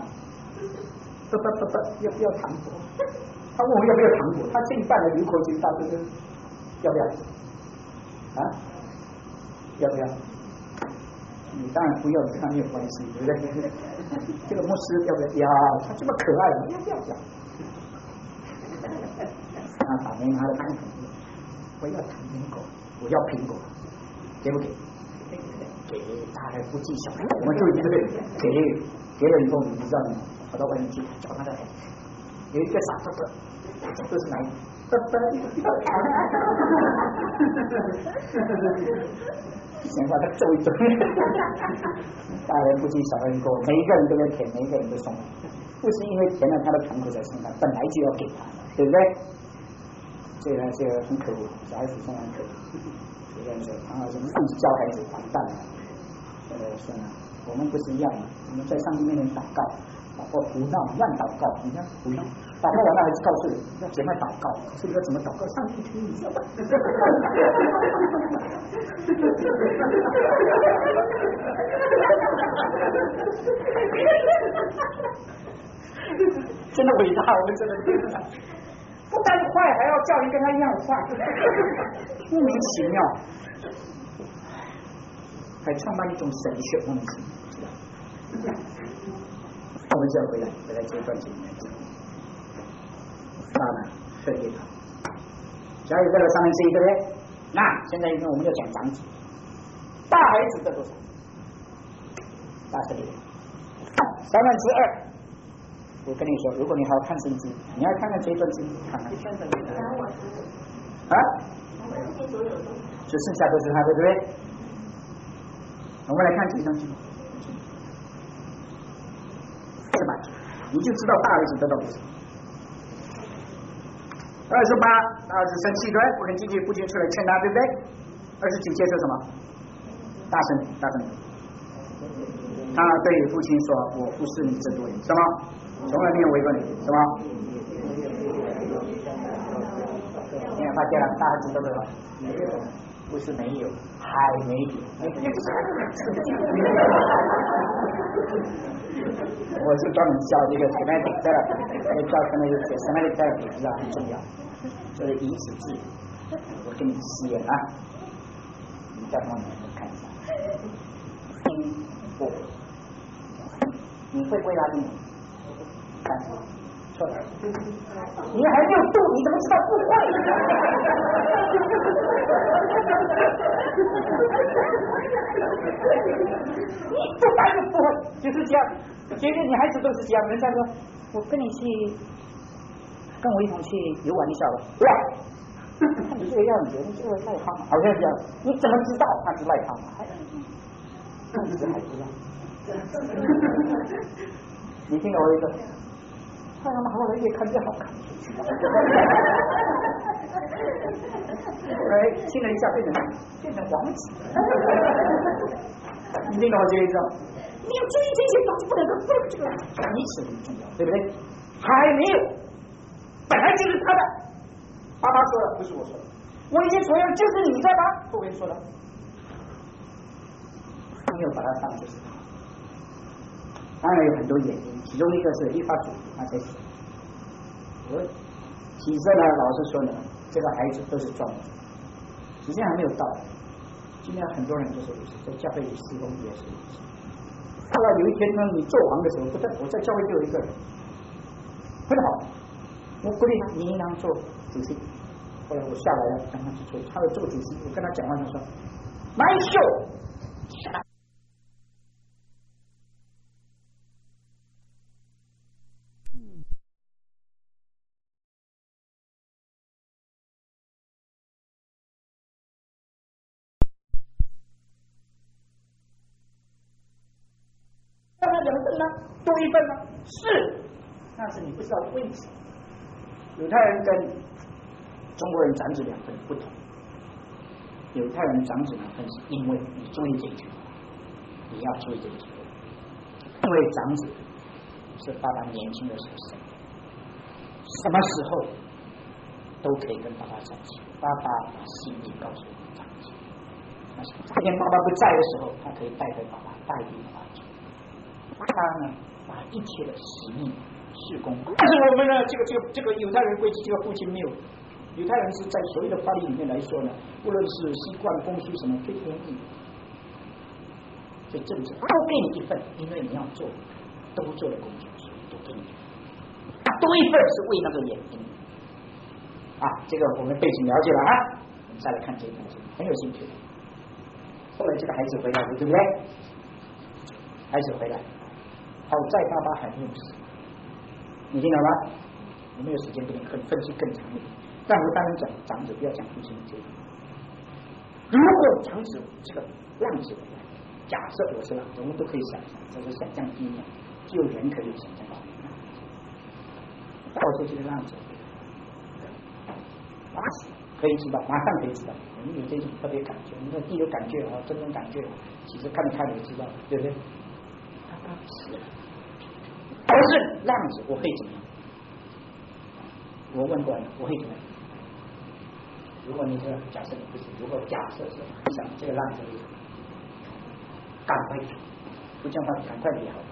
要不要糖果？他问我要不要糖果，他吃一半的流口水大哥哥，要不要？啊？要不要？你当然不要，跟他没有关系，对不对？这个牧师要不要？要，他这么可爱，要不要？他打给他的男朋友，我要糖果，我要苹果，给不给？给，大人不计小人，我们注意对不对？给了以后，你知道吗？跑到外面去找他的，有一个傻子，这是哪一先把他揍一顿。大人不计小人过，每一个人都要舔，每一个人都送，不是因为填了他的糖果在身上，本来就要给他，对不对？所以呢，这个很可恶，小孩子真的很可恶。有人说，唐老师上次教孩子完蛋了。说呢，我们不是一样的，我们在上帝面前祷告，或胡闹乱祷告，你看胡闹，祷告完了还是告诉你要怎么祷告，可是你要怎么祷告，上帝听你说。真的伟大，我们真的伟大。不但坏，还要叫你跟他一样坏，莫名其妙，还创办一种神学，莫名其妙。我们就要回来这一段经文。当然，特别好。只要有这个1/3，对不对？那现在我们就讲长子，大孩子这多少？大这里2/3。我跟你说，如果你好好看圣经，你要看看这一段经，看看。啊？只剩下都是他，对不对？我们来看这一段经，是吧？你就知道大儿子得到多少。28，大儿子生气，对，不肯进去，父亲出来劝他，对不对？29节说什么？大声。他对父亲说：“我不是你这多人，什么？从来没有违过你，什么？你看发现了，大儿子得多少？不是没有，还没有。我是专门教这个 semantic therapy， 教他们有 semantic therapy， 知道很重要，这是以此治。我给你实验啊，你在旁边看一下。听我，你会不会拉丁文？看错了，你还没有度，你怎么知道不会？你不来就不会，就是这样。其实女孩子都是这样，人家说我跟你去，跟我一同去游玩一下吧。哇，看你这个样子，你这个赖胖，好像这样，你怎么知道他是赖胖？甚至还不让。你听我一个。看他们好像越看越好看， 后来亲了一下变成王子。你听懂我这个意思吗？你要注意这些东西，不能够这个彼此很重要，对不对？还没有，本来就是他的。爸爸说了，不是我说的。我一切所有就是你的吧？后面说的，没有把它当作是他。当然有很多原因，其中一个是立法主义，他在写。我其实呢，老实说呢，这个孩子都是装的，时间还没有到。今天很多人就是如此，在教会里施工也是如此。后来有一天呢，你做王的时候，不但我在教会就有一个人很好，我鼓励他，你应当做主席。后来我下来了，让他去做，他要做主席，我跟他讲话，他说：“My show。”让他2份呢，多1份呢？是，但是你不知道为什么。犹太人跟中国人长子2份不同。犹太人长子2份是因为你注意这一句话，你要注意这一句话，因为长子是爸爸年轻的时候生的，什么时候都可以跟爸爸在一起，爸爸把心意告诉长子，那天爸爸不在的时候，他可以带着爸爸代替爸爸做。他呢，把一切的使命事工，但是我们呢，这个犹太人规矩，这个父亲没有。犹太人是在所有的法律里面来说呢，无论是习惯、风俗什么，最便宜，最正直，都给你1份，因为你要做都做的工作，所以都给你1份。多1份是为那个原因啊，这个我们背景了解了啊，我们再来看这一段，很有兴趣。后来这个孩子回来了，对不对？孩子回来，好在爸爸很用心，你听懂吗？我没有时间给你分析更长一点。但我当然讲长子，不要讲父亲这个。如果长子这个浪子，假设我是浪子，我们都可以想象，这是想象力量，只有人可以想象到。到时候这个浪子，可以知道，马上可以知道，我们有这种特别感觉，你说第一个感觉啊，这种感觉，其实看你就知道，对不对？他死了，而是浪子，我会怎么样？我问过你，我会怎么样？如果你这个假设你不行，如果假设是像这个浪子，赶快走，不叫他赶快离好。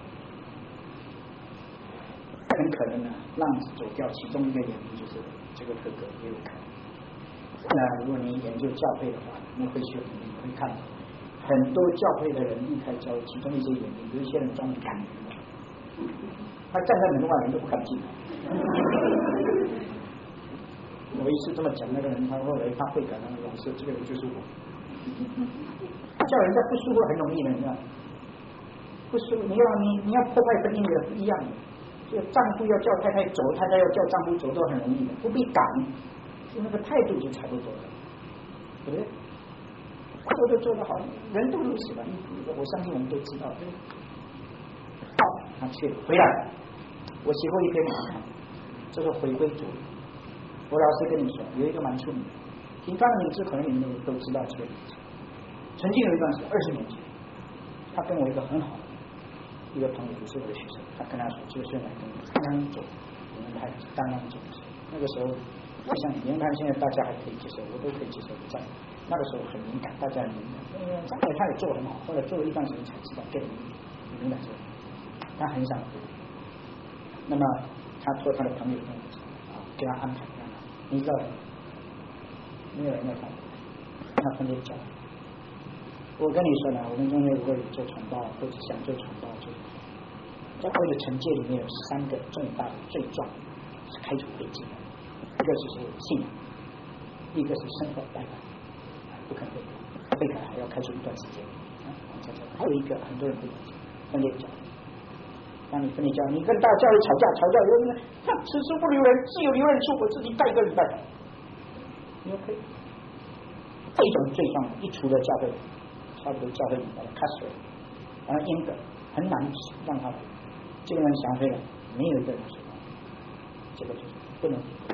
很可能呢，浪子走掉，其中一个原因就是这个哥哥也有可能。那如果你研究教会的话，你会学，你会看到很多教会的人离开教会，其中一些原因，有一些人专门赶人的，他站在门外，人都不敢进来。我一次这么讲，那个人他后来他会感到老师，这个人就是我。叫人家不舒服很容易的，你知道？不舒服，你要破坏婚姻的不一样的。这个丈夫要叫太太走，太太要叫丈夫走都很容易的，不必赶，就那个态度就差不多了，对不对？做都做得好，人都如此吧？我相信我们都知道，对不对？好，他去了，回来，我写过一篇文章，这是回归主义。我老实跟你说，有一个蛮出名的，平方的名字可能你们都知道这个名字。曾经有一段是20年前，他跟我一个很好的一个朋友，也是我的学生，他跟他说，这个学生来跟我刚刚走，我们还刚刚走的时候，那个时候，我想你看现在大家还可以接受，我都可以接受，在那个时候很敏感，大家很敏感，他也做得很好，后来做了一段时间才知道更敏感，他很想回。那么他托他的朋友跟我说，给他安排。你知道的，没有人要看，他分别讲。我跟你说呢，我们中间如果有做传道或者想做传道，就教会的惩戒里面有3个重大的罪状是开除会籍的，一个就是信仰，一个是生活拜拜，不可能被改还要开除一段时间。还有一个很多人不了解，分裂教。当你分裂教，你跟大教会吵架，有人他此时不留人，自有留人处，我自己带1个礼拜，你 OK？ 这种罪状一除了教会，差不多教会把它卡死了，然后严格很难让他这个人想回来，没有一个人说这个就是不能回去，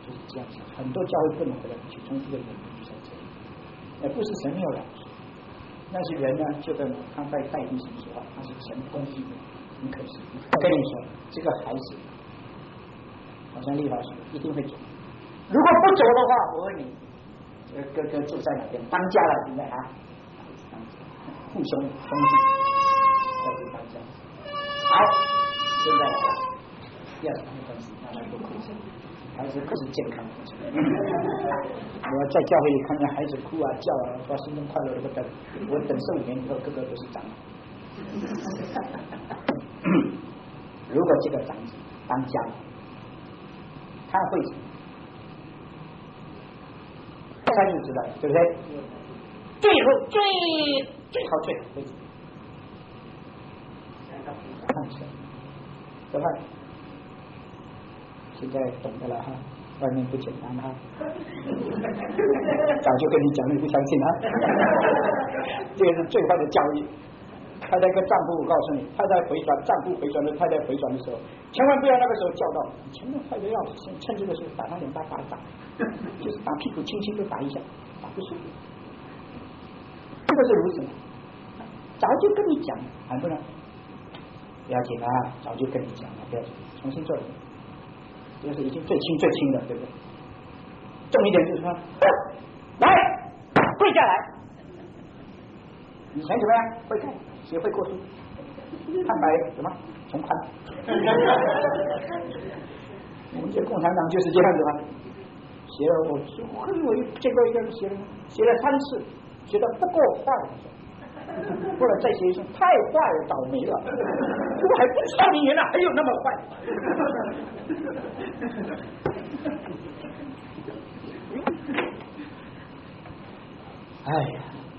就是这样子。很多教会不能回来去，从这个原因就在这里，而不是神没有饶恕，那些人呢，就跟他在代替神说话，他是神公义的，很可惜。我跟你说，这个孩子好像立法说一定会走，如果不走的话，我问你，哥哥住在哪边？当家了，现在啊，父兄兄弟要去当家。好，现在来了，第二没关系，慢慢多哭声。孩子不是健康的，我在教会里看见孩子哭啊叫啊，说心中快乐的不得了。我等15年以后，个个都是长子。如果这个长子当家了，他会什么？他就知道了，对不对？最后最好会什么？看起来，怎么办？现在懂得了哈，外面不简单哈，早就跟你讲了，你不相信啊？这个是最坏的教育。太太跟丈夫，我告诉你，太太回转，丈夫回转的，太太回转的时候，千万不要那个时候叫到，千万快的要死，趁这个时候打他2巴巴打，就是打屁股轻轻的打一下，打不舒服。这个是如此，早就跟你讲，还不能不要紧啊，早就跟你讲了，不要紧，重新做人。这个是已经最轻的，对不对？重一点就是说，来跪下来。以前怎么样？会看，学会过书，看白什么从宽。我们这共产党就是这样子嘛。写了我见过一个人写了3次，觉得不够坏了，后来再写一次，太坏了，倒霉了，我还不知道你原来还有那么坏。哎呀，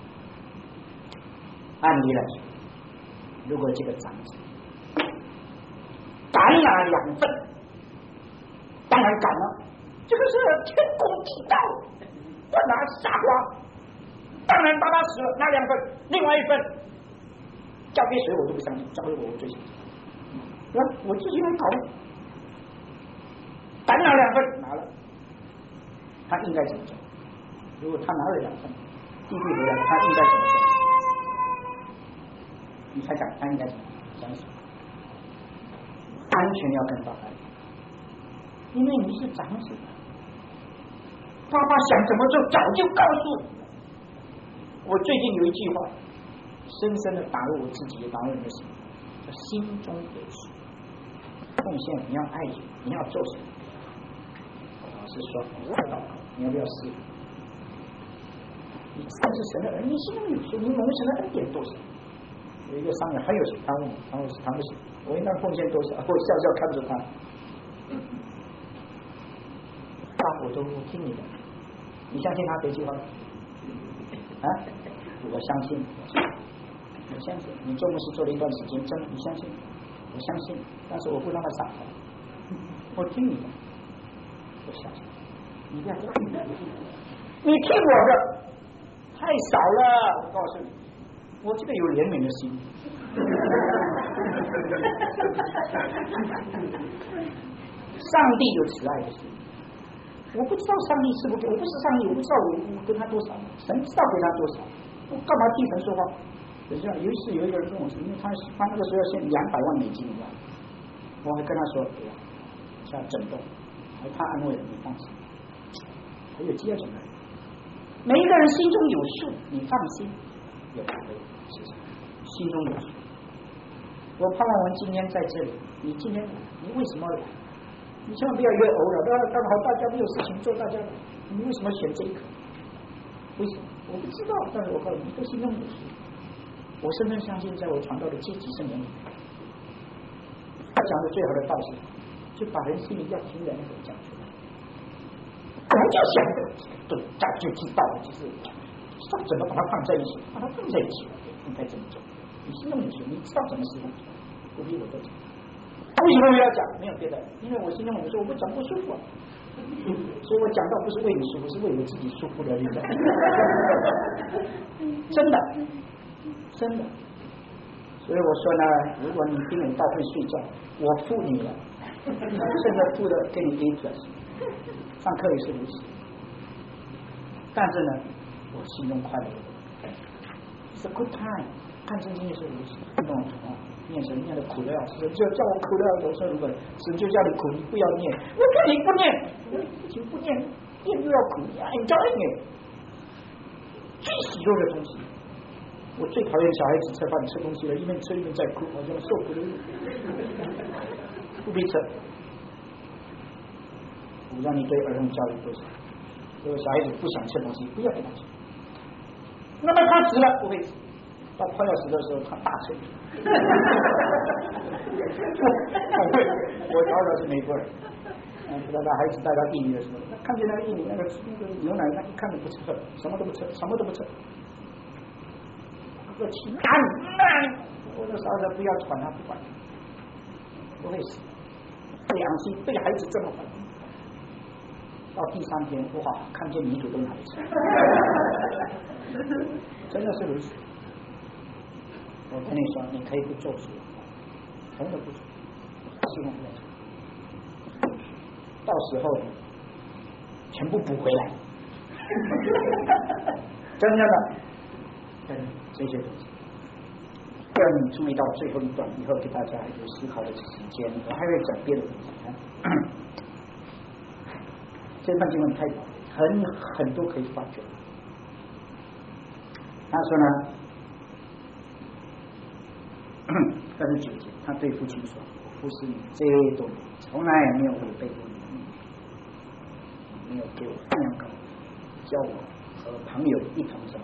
按理来说，如果这个长子敢拿2份，当然敢了，这个是天公地道，不拿傻瓜，当然把他死了，拿2份，另外1份交给谁我都不相信，交给我最信。我自己来搞，敢拿2份，拿了，他应该怎么做？如果他拿了2份，弟弟回来，他应该怎么做？你猜想他应该怎么想想？安全要跟爸爸，因为你是长子，爸爸想怎么做早就告诉你。我最近有一句话，深深的打入我自己，也打入你的心，叫心中有数。奉献你要爱主，你要做什么？老师说你要祷告，你要不要试？你真是神的儿女，你心中有数，你蒙神的恩典多少？有一个商人很有钱，他问我，他不行，我应该奉献多少？我笑笑看着他，我听你的，你相信他这句话啊？我相信，你做牧师做了一段时间，真的你相信？我相信，但是我不让他傻头，我听你的，我相信，你不要听你听我的太少了，我告诉你。我这个有怜悯的心，上帝有慈爱的心。我不知道上帝是不给，我不是上帝，我不知道我跟他多少，神知道给他多少，我干嘛替神说话？就这样，有一次有一个人跟我说，因为他那个时候要献200万美金，我还跟他说，对呀，要震动，他安慰你放心，还有第2种人，每一个人心中有数，你放心。有心中有数。我盼望我们今天在这里，你今天你为什么来？你千万不要约偶了，刚好大家没有事情做，大家你为什么选这一个？为什么？我不知道，但是我告诉你，都心中有数。我深深相信，在我传道的阶级圣言里，他讲的最好的道是，就把人心里要听的那个讲出来。我就想着，对，早就知道了，就是怎么把它放在一起，把它放在一起，应该怎么做？你心中有数，你知道怎么使用，不必我多讲。为什么我要讲？没有别的，因为我心中有数，我不讲不舒服啊。所以我讲到不是为你舒服，是为我自己舒服的那种。真的，真的。所以我说呢，如果你听我到会睡觉，我付你了，现在付的给你 A+， 上课也是如此。但是呢，我心中快乐。It's a good time。看圣经也是如此，那种念神念的苦的要死，就叫我苦的要走，如本，神就叫你苦，你不要念，我看你不念，不行不念，念就要苦，你enjoy it，最喜乐的东西。我最讨厌小孩子吃饭吃东西了，一边吃一边在哭，好像受苦的不必吃。我让你对儿童教育多少？如果小孩子不想吃东西，不要给他吃。那么他死了不会死。到快要死的时候，他大吃。我儿子是美国人，知道他孩子带到印尼的时候，他看见那个印尼那个牛奶，他一看就不吃，什么都不吃，什么都不吃。我气我的儿子不要管他，不管，不会死。良心对孩子这么狠。到第3天，哇，看见泥土都拿来吃，真的是如此。我跟你说，你可以不做主，从来不做，希望不要做，到时候全部补回来，真的，这些东西。更注意到最后一段，以后给大家有思考的时间，我还会讲别的东西。这段经文太很多可以发掘。他说呢，39节，他对父亲说：“父是你这多年，从来没有违背过你，没有给我饭量高，叫我和朋友一同什么？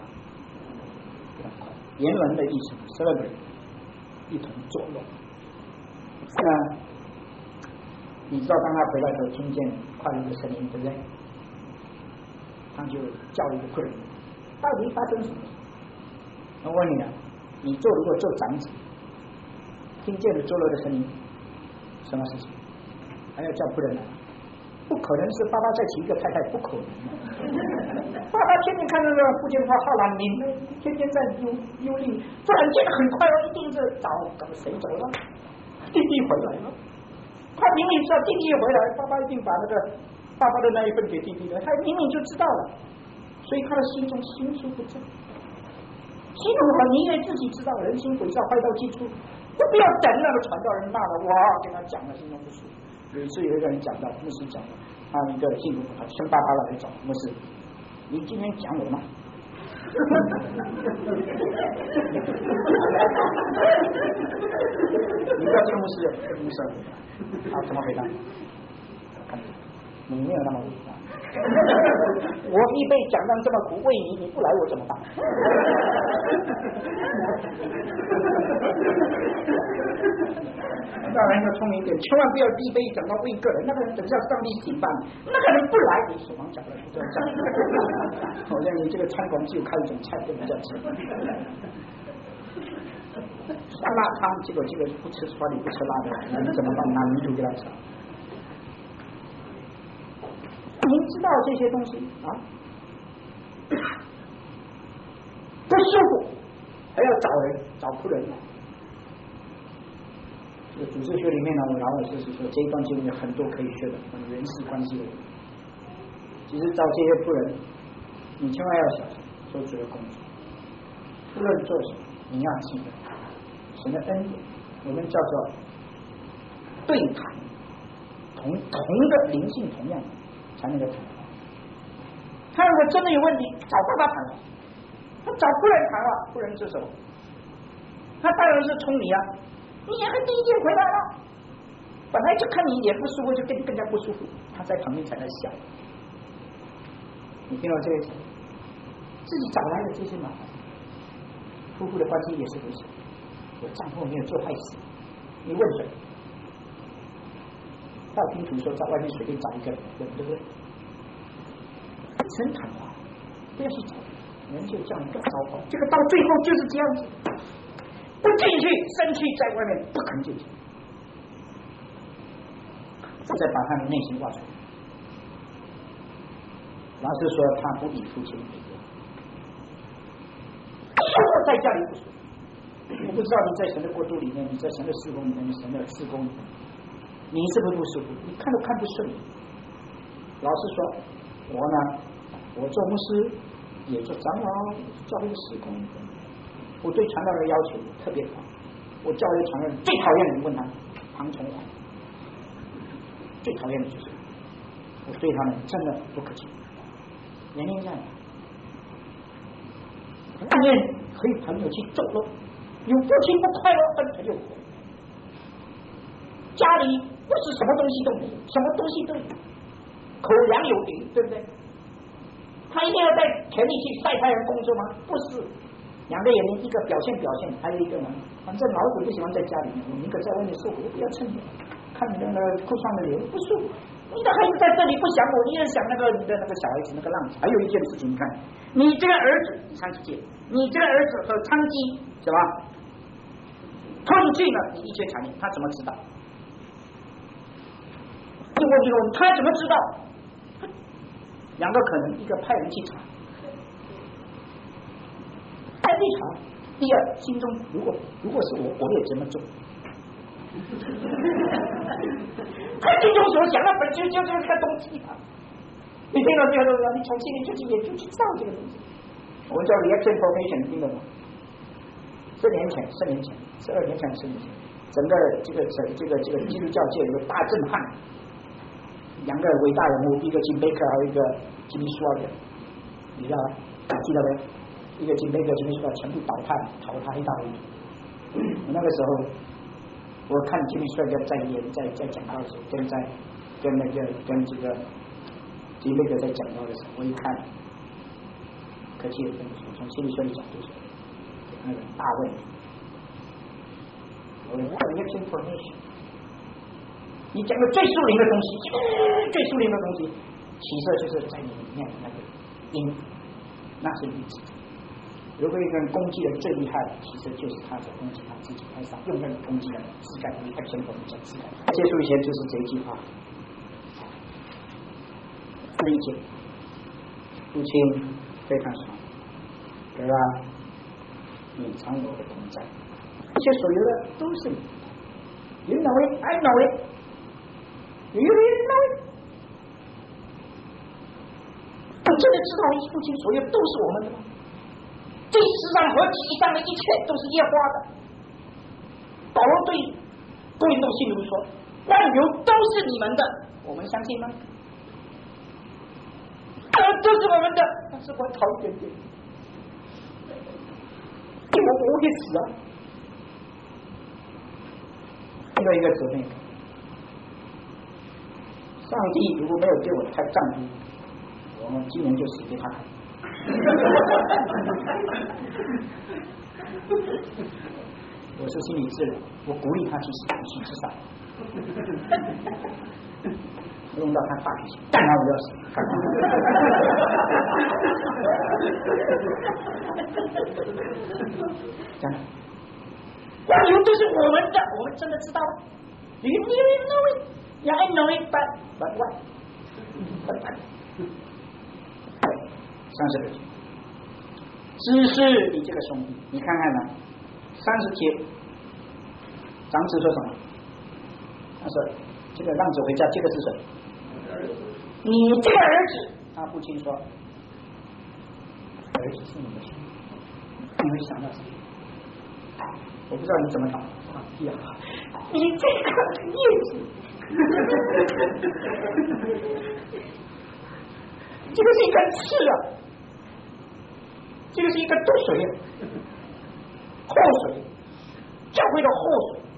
言文的意思 ，celebrate， 一同作乐。那你知道，当他回来的时候，听见快乐的声音，对不对？他就叫一个客人，到底发生什么？我问你啊，你如果做长子，听见了作乐的声音，什么事情？还要叫客人来？不可能是爸爸再娶一个太太，不可能。爸爸天天看到这父亲说好了，你天天在忧虑，突然间很快一定是找谁走了？弟弟回来了。他明明知道弟弟回来，爸爸一定把那个爸爸的那一份给弟弟的，他明明就知道了，所以他的心中心术不正。心如何？你以为自己知道，人心诡诈，坏到基础，都不要等那个传道人骂了，哇，跟他讲了，心中不舒服。有一次有一个人讲到，牧师讲了，他一个幸福他生爸爸来找牧师，你今天讲我吗？你知道这个牧师他怎么回答？你没有那么伟大。我一辈讲到这么苦，为你不来我怎么办？当然要聪明一点，千万不要一辈讲到为个人，那个人等下上帝刑判，那个人不来，你手忙脚乱，不要这样。好像你这个餐馆只有开一种菜，对不对？酸辣汤，结果这个不吃酸的，不吃辣的，你怎么办？拿泥土给他吃。您知道这些东西啊，不舒服，还要找仆人来。这个组织学里面呢，我老师说这一段经文有很多可以学的，人事关系的。其实找这些仆人，你千万要小心做这个工作。无论做什么，你要记得神的恩典，我们叫做对谈，同的灵性同样才能够谈。他如果真的有问题，找爸爸谈了，他找夫人谈了，夫人这时候，他当然是冲你啊！你也第一天回来了，本来就看你也不舒服，就更加不舒服，他在旁边才在笑。你听到这个，自己找来的这些麻烦，夫妇的关系也是如此。我丈夫没有做坏事，你问谁？道听途说，在外面随便找一个人，对不对？真谈话，不要去找人，就叫你更糟糕。这个到最后就是这样子，不进去，生气在外面不肯进去，再把他的内心挖出来。老师说他不以父亲为荣，我在家里不说。我不知道你在神的国度里面，你在神的事工里面，你神的事工里面，你是不是不舒服？你看都看不顺眼。 老实说，我呢，我做牧师，也做长老，教会的事工，我对传道人要求特别高。我教会传道人最讨厌的人问他唐崇华，最讨厌的就是我对他们真的不客气。年龄这样，但愿和朋友去走路，有父亲不快乐，本就家里不是什么东西都没有，什么东西都有，口粮有余，对不对？他一定要在田里去晒太阳工作吗？不是，两个眼睛，一个表现，还有一个呢，反正老虎不喜欢在家里面，我宁可在外面受苦，不要趁着看你的那个裤上的流，不是。你的孩子在这里不想我，你也想那个你的那个小孩子那个浪子。还有一件事情，你看，你这个儿子30届，你这个儿子和娼妓是吧？碰进了你一些产业，他怎么知道？他怎么知道？两个可能，一个派人去查，派人去查。第二，心中如果是我也这么做。他心中所想的本就这个东西啊！你听到没有？你从心里自己也就知道这个东西。我们叫 reaction formation， 听懂吗？12年前，整个这个基督教界有个大震撼，两个伟大人物，一个金贝克，还有一个吉米舒尔，你知道吗？记得没？一个金贝克、吉米舒尔全部淘汰一大堆。我那个时候。我看吉米帅哥在讲到的时候，跟这个吉贝克在讲到的时候，我一看，可惜的跟你说，从心理学的角度说，那个大问题。我们 reaction formation， 你讲的最属灵的东西，其实就是在你里面的那个因，那是你自己。如果一个人攻击的最厉害的，其实就是他在攻击他自己，他是用人攻击的质感，你看先我们讲质感。结束以前就是这一句话：理解，父亲非常爽，对吧？你常有的同在，一切所有的都是你。You know it, I know it. You really know it. 我真的知道父亲所有都是我们的吗？这世上和地上的一切都是耶和华的。保罗对哥林多信徒说：“万有都是你们的。”我们相信吗？都是我们的，但是我讨厌你，我会死啊！另外一个姊妹，上帝如果没有对我开战书，我们今年就死给他看。我是心理治疗，我鼓励他去自杀，弄到他发脾气，干他我要死，干他！真的，万有都是我们的，我们真的知道了。You really know it, yeah, I know it, but what? But what? 36节，只是你这个兄弟，你看看呢？30节，长子说什么？他说：“这个浪子回家，这个是谁？你这个儿子。”他父亲说：“儿子是你的兄弟。”你会想到什么？我不知道你怎么搞。呀，你这个孽子！这个是一根刺啊！这个是一个毒水，祸水，教会的祸水。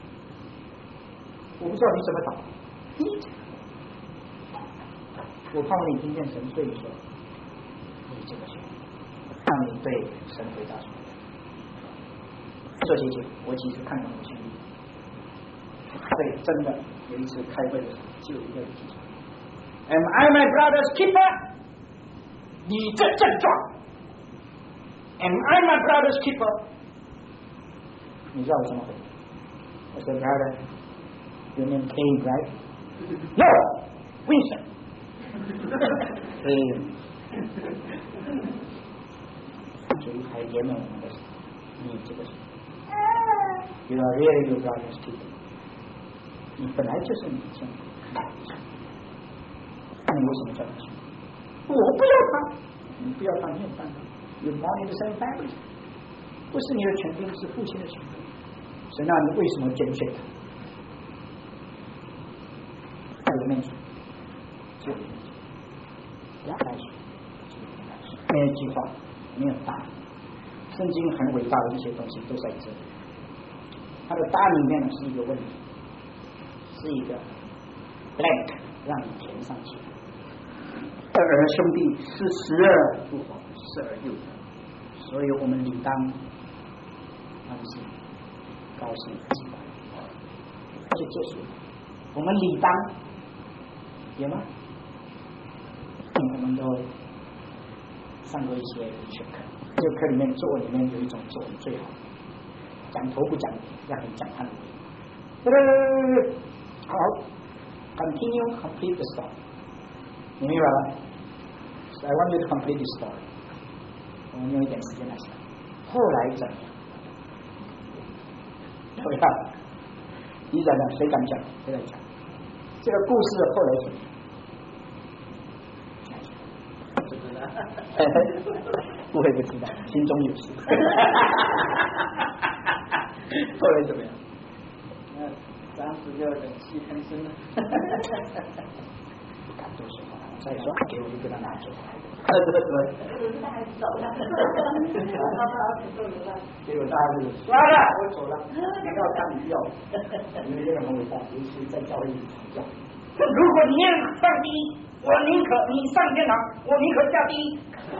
我不知道你怎么打，我盼望你听见神对你说：“你这个兄弟。”让你对神回答说：“这些节，我其实看到我兄弟，对，真的有一次开会的时候，就有一个人提出 ：‘Am I my brother's keeper？’ 你这症状。Am I my brother's keeper？ 你知道我怎么回？我说 brother, your name Kane, right? No, Winston. Kane. 所以还言了我们的事，你这个是 You are really your brother's keeper. 你本来就是你亲。 那你为什么叫他去？我不要他，你不要他，你有办法。You want the same family， 不是你的权柄，是父亲的权柄。神啊，你为什么拣选他？他有面子，只有面子，两开始，没有计划，没有答案。圣经很伟大的一些东西都在这里。它的答案里面呢是一个问题，是一个 blank， 让你填上去。二儿兄弟是时而不惑，时而又得，所以我们理当安心、高兴、喜欢，就结束了。我们理当有吗？我们都上过一些学科，这个课里面作文里面有一种作文最好，讲头不讲尾，让你讲看尾。好 ，continue complete the story。你明白吗 ？I want you to complete the story。我们用一点时间来想，后来怎么样？对吧？你讲的谁敢讲？谁来讲？这个故事后来怎么样？不会不知道，心中有数。后来怎么样？ 当时就忍气吞声了。 不敢多说话，再说给我就给他拿走。 他还走了， 结果大家就算了，我走了，你要当你要，因为这个很伟大，尤其在教会里吵架。如果你上第一，我宁可你上天堂，我宁可下地狱。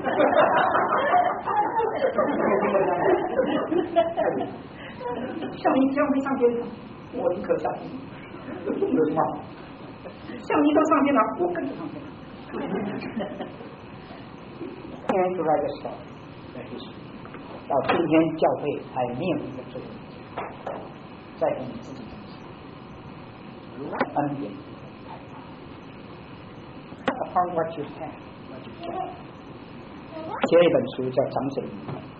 像你这样会上天堂，我宁可下地狱。有什么？像你都上天堂，我跟着上天堂。今天就来个小来历史，到今天教会还没有一个作用，在我们自己身上，如恩典。Upon what you have, what you get。写了一本书叫《长者灵》，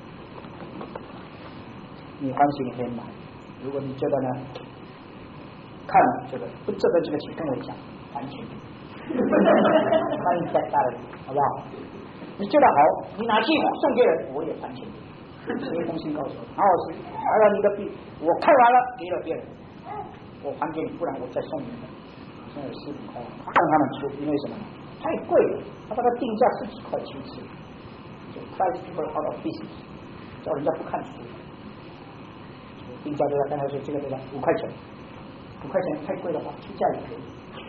你欢喜你可以买。如果你觉得呢，看了觉得不值得这个钱，跟我讲，还钱，欢迎再大人，好不好？你觉得好，你拿去送给人，我也还钱。写一封信告诉我，唐老师，你的笔我看完了，给了别人，我还给你，不然我再送你们。现在有15块，让他们出，因为什么？太贵了，他把它定价10几块钱一次，就 price people out of business， 叫人家不看书。定价多少？刚才说这个多少？5块钱，5块钱太贵的话，出价也可以。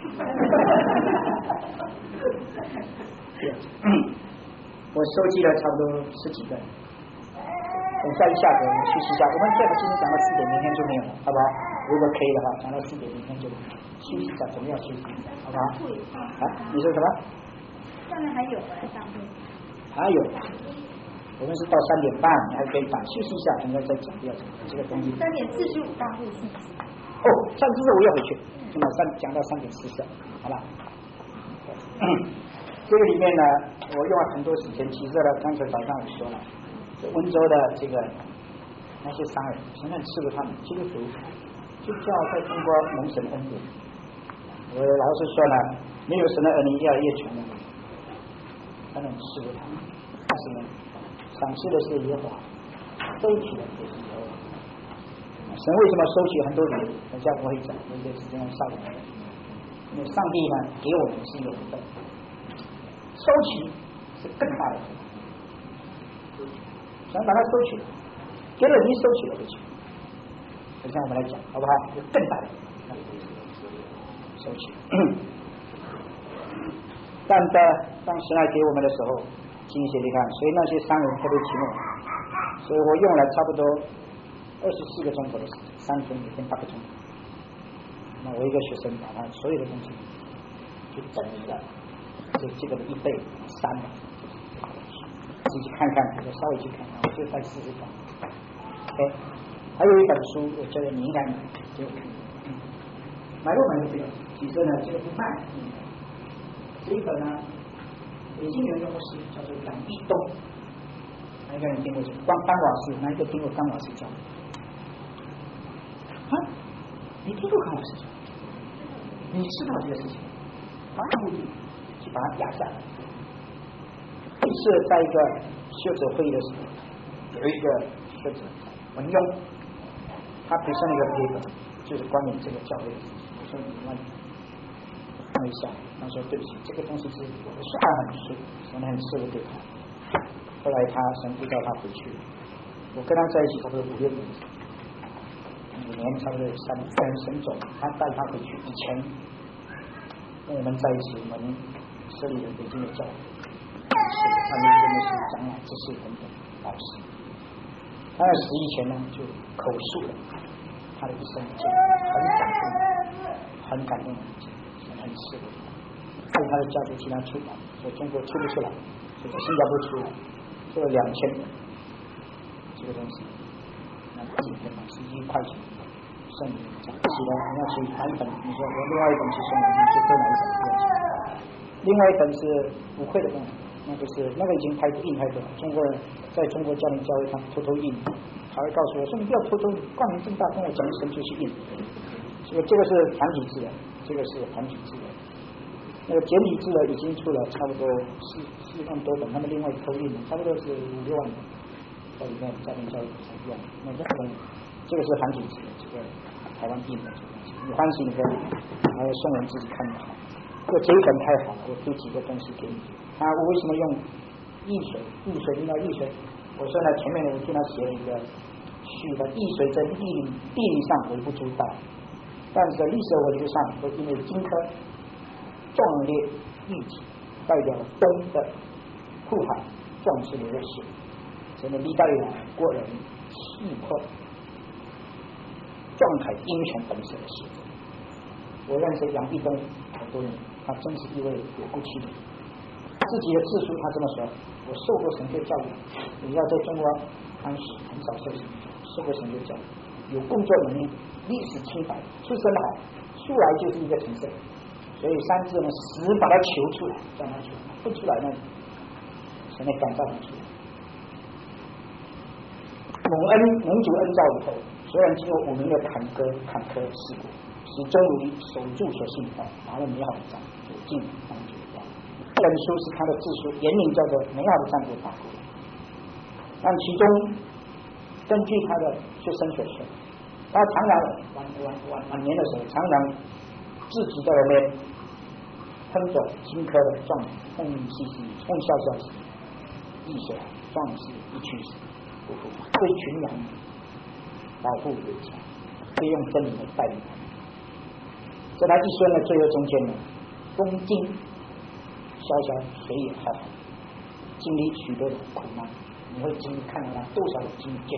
我收集了差不多10几个，等下一下子我们休息一下。我们最后今天讲到4点，明天就没有了，好不好？如果可以的话，讲到4点，明天就休息一下，总要休息一下，好不好？你说什么？ 上面还有上面还有，我们是到3点半，你还可以休息一下，等下再讲第二种这个东西。 3点45到复习。 哦，3之后我也回去，讲到3点40，好吧？这个里面呢，我用了很多时间。其实呢，刚才早上我说了，温州的这个那些商人，神很赐福他们，基督徒就叫在中国蒙神恩典。我老实说呢，没有神的儿女要越穷的，神很赐福他们。但是呢，赏赐的是耶和华，收取的也是耶和华。神为什么收取很多礼物？等下我会讲，我这时间少一点。因为上帝呢，给我们是有的。收取是更大的福，想把它收取，给了你收取了回去。等下我们来讲，好不好？有更大的收取。但当神来给我们的时候，惊喜你看，所以那些商人特别请我，所以我用了差不多24个钟头的时间，3天每天8个钟头。那我一个学生把他所有的东西就整理了。这个的1倍3了，自己看看，就稍微去看看，我就再试试看。OK， 还有一本书，我觉得你应该买，给我看。买过这个，其实呢，这个不卖。这一本呢，北京有一个牧师叫做杨必东，哪一个人听过这个？刚老师，哪一个听过刚老师讲？啊，你听过刚老师讲？你知道这个事情？大目的。 把它压下来。是在一个学者会议的时候，有一个学者文庸，他提出了一个 paper， 就是关于这个教会的事情。我说你问看一下，他说对不起，这个东西是我的算很熟，可能很适合对他。后来他神父叫他回去，我跟他在一起差不多5、6年，5年差不多有3神总，他带他回去以前，跟我们在一起，我们设立了北京的教会。他们真的是长老、执事等等老师。他在死以前呢，就口述了他的一生经，很感动的经，很适合他。所以他的家族其他出版，在中国出不出来，所以在新加坡出来，做了2000本这个东西，那几本嘛11块钱，剩你讲不起来，你要去买一本，你说我另外一本去送我，你就多买一本不要钱。另外一本是不会的东西。那就是那个已经印太多了，在中国家庭教会他偷偷印，他会告诉我说你不要偷偷光明正大跟我讲一声就去印。所以这个是繁体字的，这个是繁体字的。那个简体字的已经出了差不多4万多本，他们另外偷印的差不多是5、6万本，在里面家庭教育才用。那这个是繁体字的，这个台湾印的这个东西，你欢喜你跟还有送人自己看就好。这一本太好了，我丢几个东西给你。我为什么用易水用到易水？我说呢，前面我听他写了一个序的，易水在地理上微不足道，但是在历史文学上都因为荆轲壮烈义气，代表了东的酷海壮士的热血，真的历代以来国人气魄壮凯英雄本色的写作。我认识杨碧东好多人，他真是一位有骨气的人。自己的自述他这么说，我受过神学教育，你要在中国安史很少受过神学教育，有工作能力，历史清白，出身好，出来就是一个成色。所以三字呢，死把他求出来，让他出来，不出来呢，神的感召不出来。蒙主恩召以后，虽然经过5年的坎坷事故，始终努力守住所信的，拿了美好的仗，走进当主。这本书是他的自述，原名叫做《美好的战国法国》，但其中根据他的学生所说，他常常晚年的时候，常常自己在那边哼着荆轲的壮风兮兮，风萧萧兮，易水壮士一去时，不复归群羊，保护为强，可以用真理来代理他。在他一生的最后中间呢，东经潇潇水也浩浩，经历许多的苦难，你会看到他多少的经历。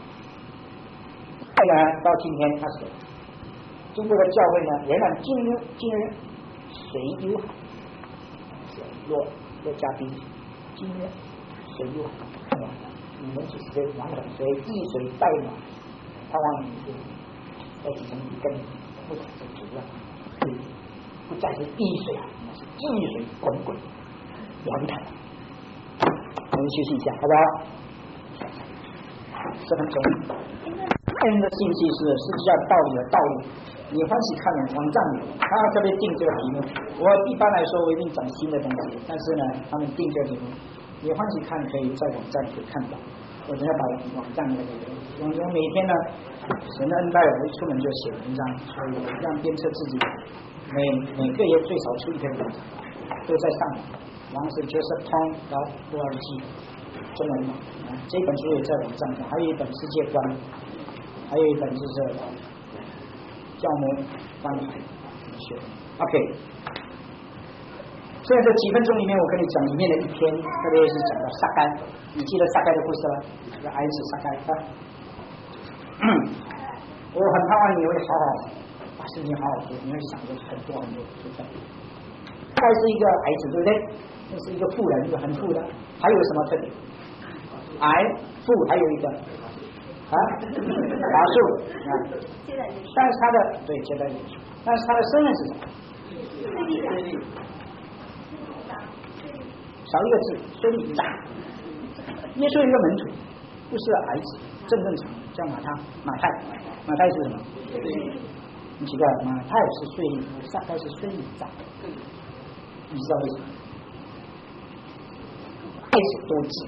后来到今天，他是中国的教会呢，仍然今日水有海，若嘉宾，今日水有海，你们只是在玩的，所以易水代码，他往你是在其中一根不同的主要，不再是易水啊。易水滚滚扬谈，我们休息一下，好不好？10分钟。恩的信息是实际上道理的道理，你欢喜看的网站里，他特别定这个题目。我一般来说我一定讲新的东西，但是呢，他们定这个题目，你欢喜看可以在网站可以看到。我等下把网站那个我每天呢，神的恩待我一出门就写文章，所以让鞭策自己。每个月最少出1篇文章，都在上面。然后是Joseph Tong 然后多少记中文嘛，这本书也在网站上，还有一本世界观，还有一本就是教母翻海学。OK， 现在这几分钟里面，我跟你讲里面的一篇，特别是讲到撒该，你记得撒该的故事吗？这个哀子撒该啊，我很盼望你会好好。把事情好好做，你会想着很多出现。他是一个孩子，对不对？那是一个富人，一个很富的。还有什么特点？矮富，还有一个华硕但是他的对接待演出，但是他的身份是什么？少一个字，税吏长。耶稣一个门徒，不是儿子，正常叫马太是什么？很奇怪，马太是税吏，撒该是税吏长，你知道为什么？ 爱是多智。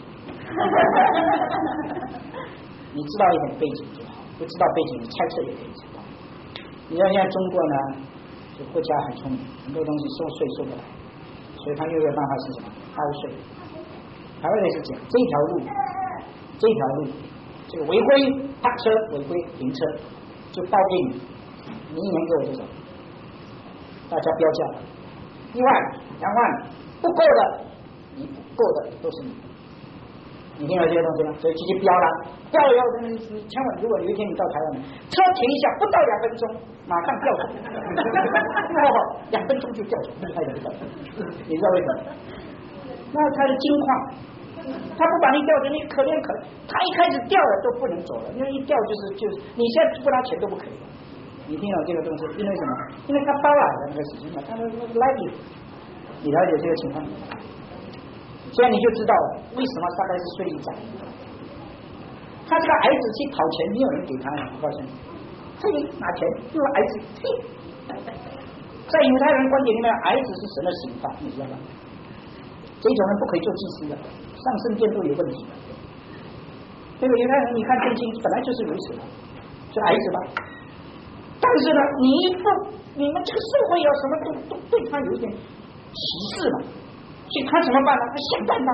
你知道一点背景就好，不知道背景你猜测也可以知道。你看现在中国呢，就国家很聪明，很多东西收税收不来，所以他又有办法是什么？包税。还有的是讲这条路，这个违规泊车、违规停车就包给你，你一年给我多少？大家标价1万、2万，不够的，你不够的都是你。你听到这些东西吗？所以直接标了以后，你千万，如果有一天你到台湾，车停一下，不到2分钟，马上调走，2分钟就调走，厉害的不得了。你知道为什么？那他的金矿，他不把你调走，你可怜，他一开始调了都不能走了，因为一调就是你现在付他钱都不可以了。你听到这个东西，因为什么？因为他包了那个事情嘛，他的来历，你了解这个情况？现在你就知道了为什么大概是税吏长，他这个儿子去讨钱，没有人给他，我告诉你，他一拿钱就是儿子，在犹太人观点里面，儿子是神的刑罚，你知道吗？这种人不可以做祭司的，上圣殿都有问题的。这个犹太人，你看圣经本来就是如此的，是儿子吧？但是呢，你们这个社会要什么都对他有一点歧视嘛。所以他怎么办呢？他想办法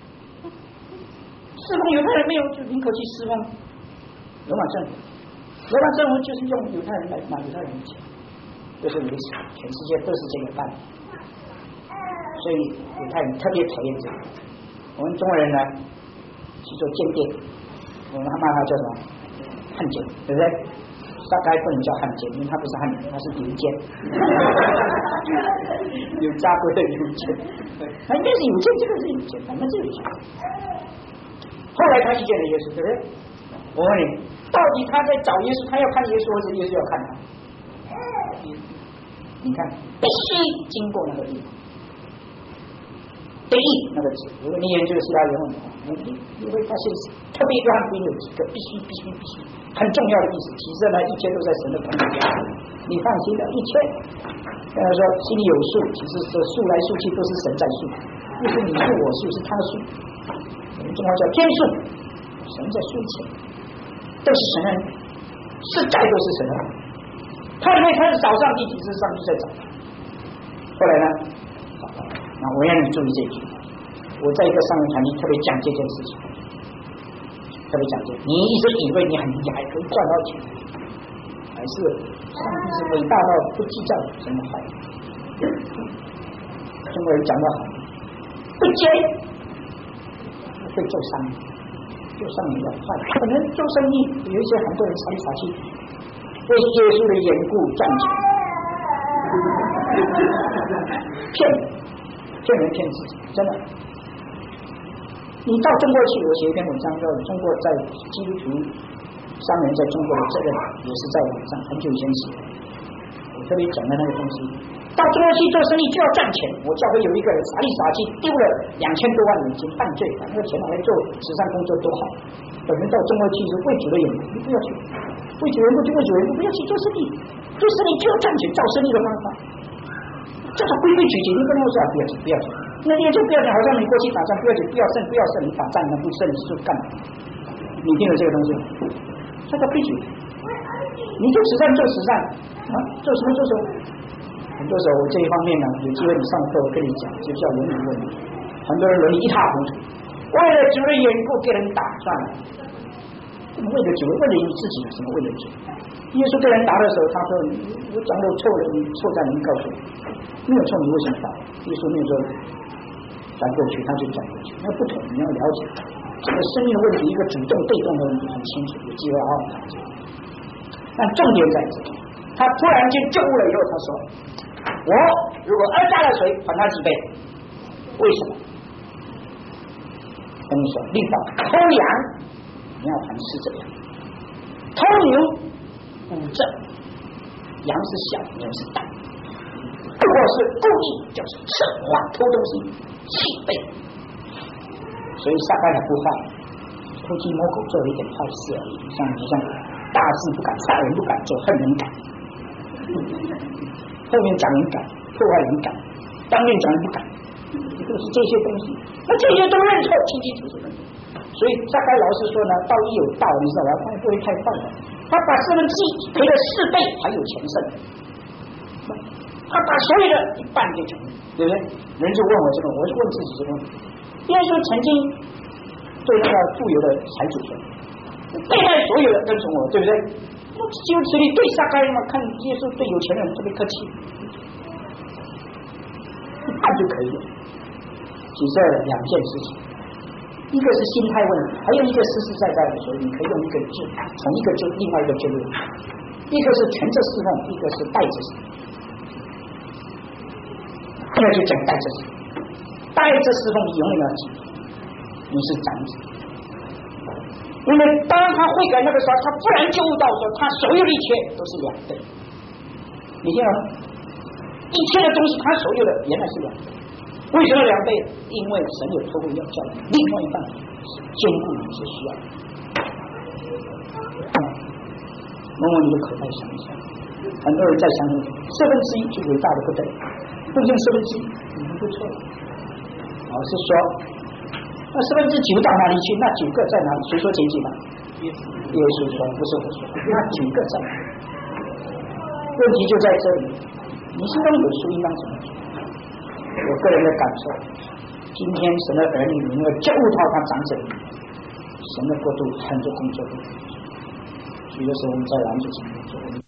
释放犹太人，没有就宁可去释放罗马政府。罗马政府就是用犹太人来拿犹太人的钱，就是如此，全世界都是这个办法。所以犹太人特别讨厌这个。我们中国人呢去做间谍，我们骂他叫什么汉奸，对不对？大概不能叫汉奸，因为他不是汉奸，他是游奸，有家国的游奸，他应该是游奸，这个是游奸，反正是游奸。后来他遇见了耶稣，对不对？我问你，到底他在找耶稣，他要看耶稣，或者耶稣要看他？你看，必须经过那个地方，得意那个字。如果你研究希腊原文的话，你会发现特别约翰福音有几个必须很重要的意思，其实呢一切都在神的管理下，你放心的，一切。刚才说心里有数，其实说数来数去都是神在数，不是你数我数，是他数。我们中国叫天数，神在数钱，都是神的，是在都是神的。他以为他是找上帝，其实上帝在找他。后来呢，找到了。那我让你注意这句话，我在一个上面团体特别讲这件事情。特别讲究，你一直以为你很厉害，可以赚到钱，还是上帝是伟大到不计较什么坏？中国人讲得好，不奸会做生意，做生意要坏，可能做生意有一些很多人傻里傻气，为耶稣的缘故赚钱，骗人骗自己，真的。你到中国去，我写一篇文章叫《中国在基督徒商人在中国的责任》，也是在网上很久以前写的。我特别讲的那个东西，到中国去做生意就要赚钱。我教会有一个人傻里傻气，丢了2000多万美金犯罪，把那个钱拿来做慈善工作多好。本人到中国去是为主的缘故，你不要去；为主缘故就为主缘故，不要去做生意。做生意就要赚钱，造生意的方法，这是规规矩矩。你不能说不要去，不要去。那你就不要讲，好像你过去打仗不要紧，不要胜，你打仗那不胜你就干嘛？你听了这个东西，这个规矩，你就慈善做慈善啊，做什么做什么。很多时候我这一方面呢，有机会你上课我跟你讲，就叫伦理问题，很多人伦理一塌糊涂，为了主的缘故给人打算了，为了主，为了你自己什么为了主？耶稣给人打的时候，他说我讲的错了，你错在你告诉我，没有错你为什么打？耶稣没有说。转过去他就转过去，那不同，你要了解这个生命的问题，一个主动被动的问题很清楚，有机会好好谈这个。但重点在这里，他突然间觉悟了以后，他说：“我如果讹诈了谁，还他几倍？为什么？”跟你说，律法偷羊，你要还4只羊；偷牛5只，羊是小，牛是大。如果是故意，就是策划偷东西，7倍。所以撒该还不坏，偷鸡摸狗做了一点坏事而已。像大事不敢，杀人不敢做，恨人敢，后面讲人敢，破坏人敢，当面讲人不敢，你跟就是这些东西，那这些都认错，清清楚楚认错。所以大概老师说呢，道义有道，你知道吧？他也不会太坏的。他把4分之一赔了4倍，还有钱剩。他把所有的一半给钱，对不对？人就问我这个，我就问自己这个问题。耶稣曾经对那个富有的财主说，背叛所有的跟从我，对不对？那就是你对撒该嘛，看耶稣对有钱人特别客气，一半就可以了。其实2件事情，一个是心态问题，还有一个实实在在的说，你可以用一个字，从一个字另外一个字论，一个是全职侍奉，一个是带着侍奉。第二就讲带着侍奉，带着侍奉你永远要记住，你是长子。因为当他悔改那个时候，他忽然就悟到说，他所有的一切都是2倍。你听到吗？一切的东西，他所有的原来是2倍。为什么2倍？因为神有托付要教你，另外一半是兼顾你是需要的。摸摸你的口袋想一想，很多人在想1/4就伟大的不得了，奉献1/4，你们不错了。老师说。那9%到哪里去？那9个在哪里？谁说前几吧？耶稣说，不是我说。那9个在哪里？问题就在这里，你是当有书应当怎么做？我个人的感受，今天神的儿女能够教导他长者，神的国度很多工作都可以做。有的时候我们在拦着前面做。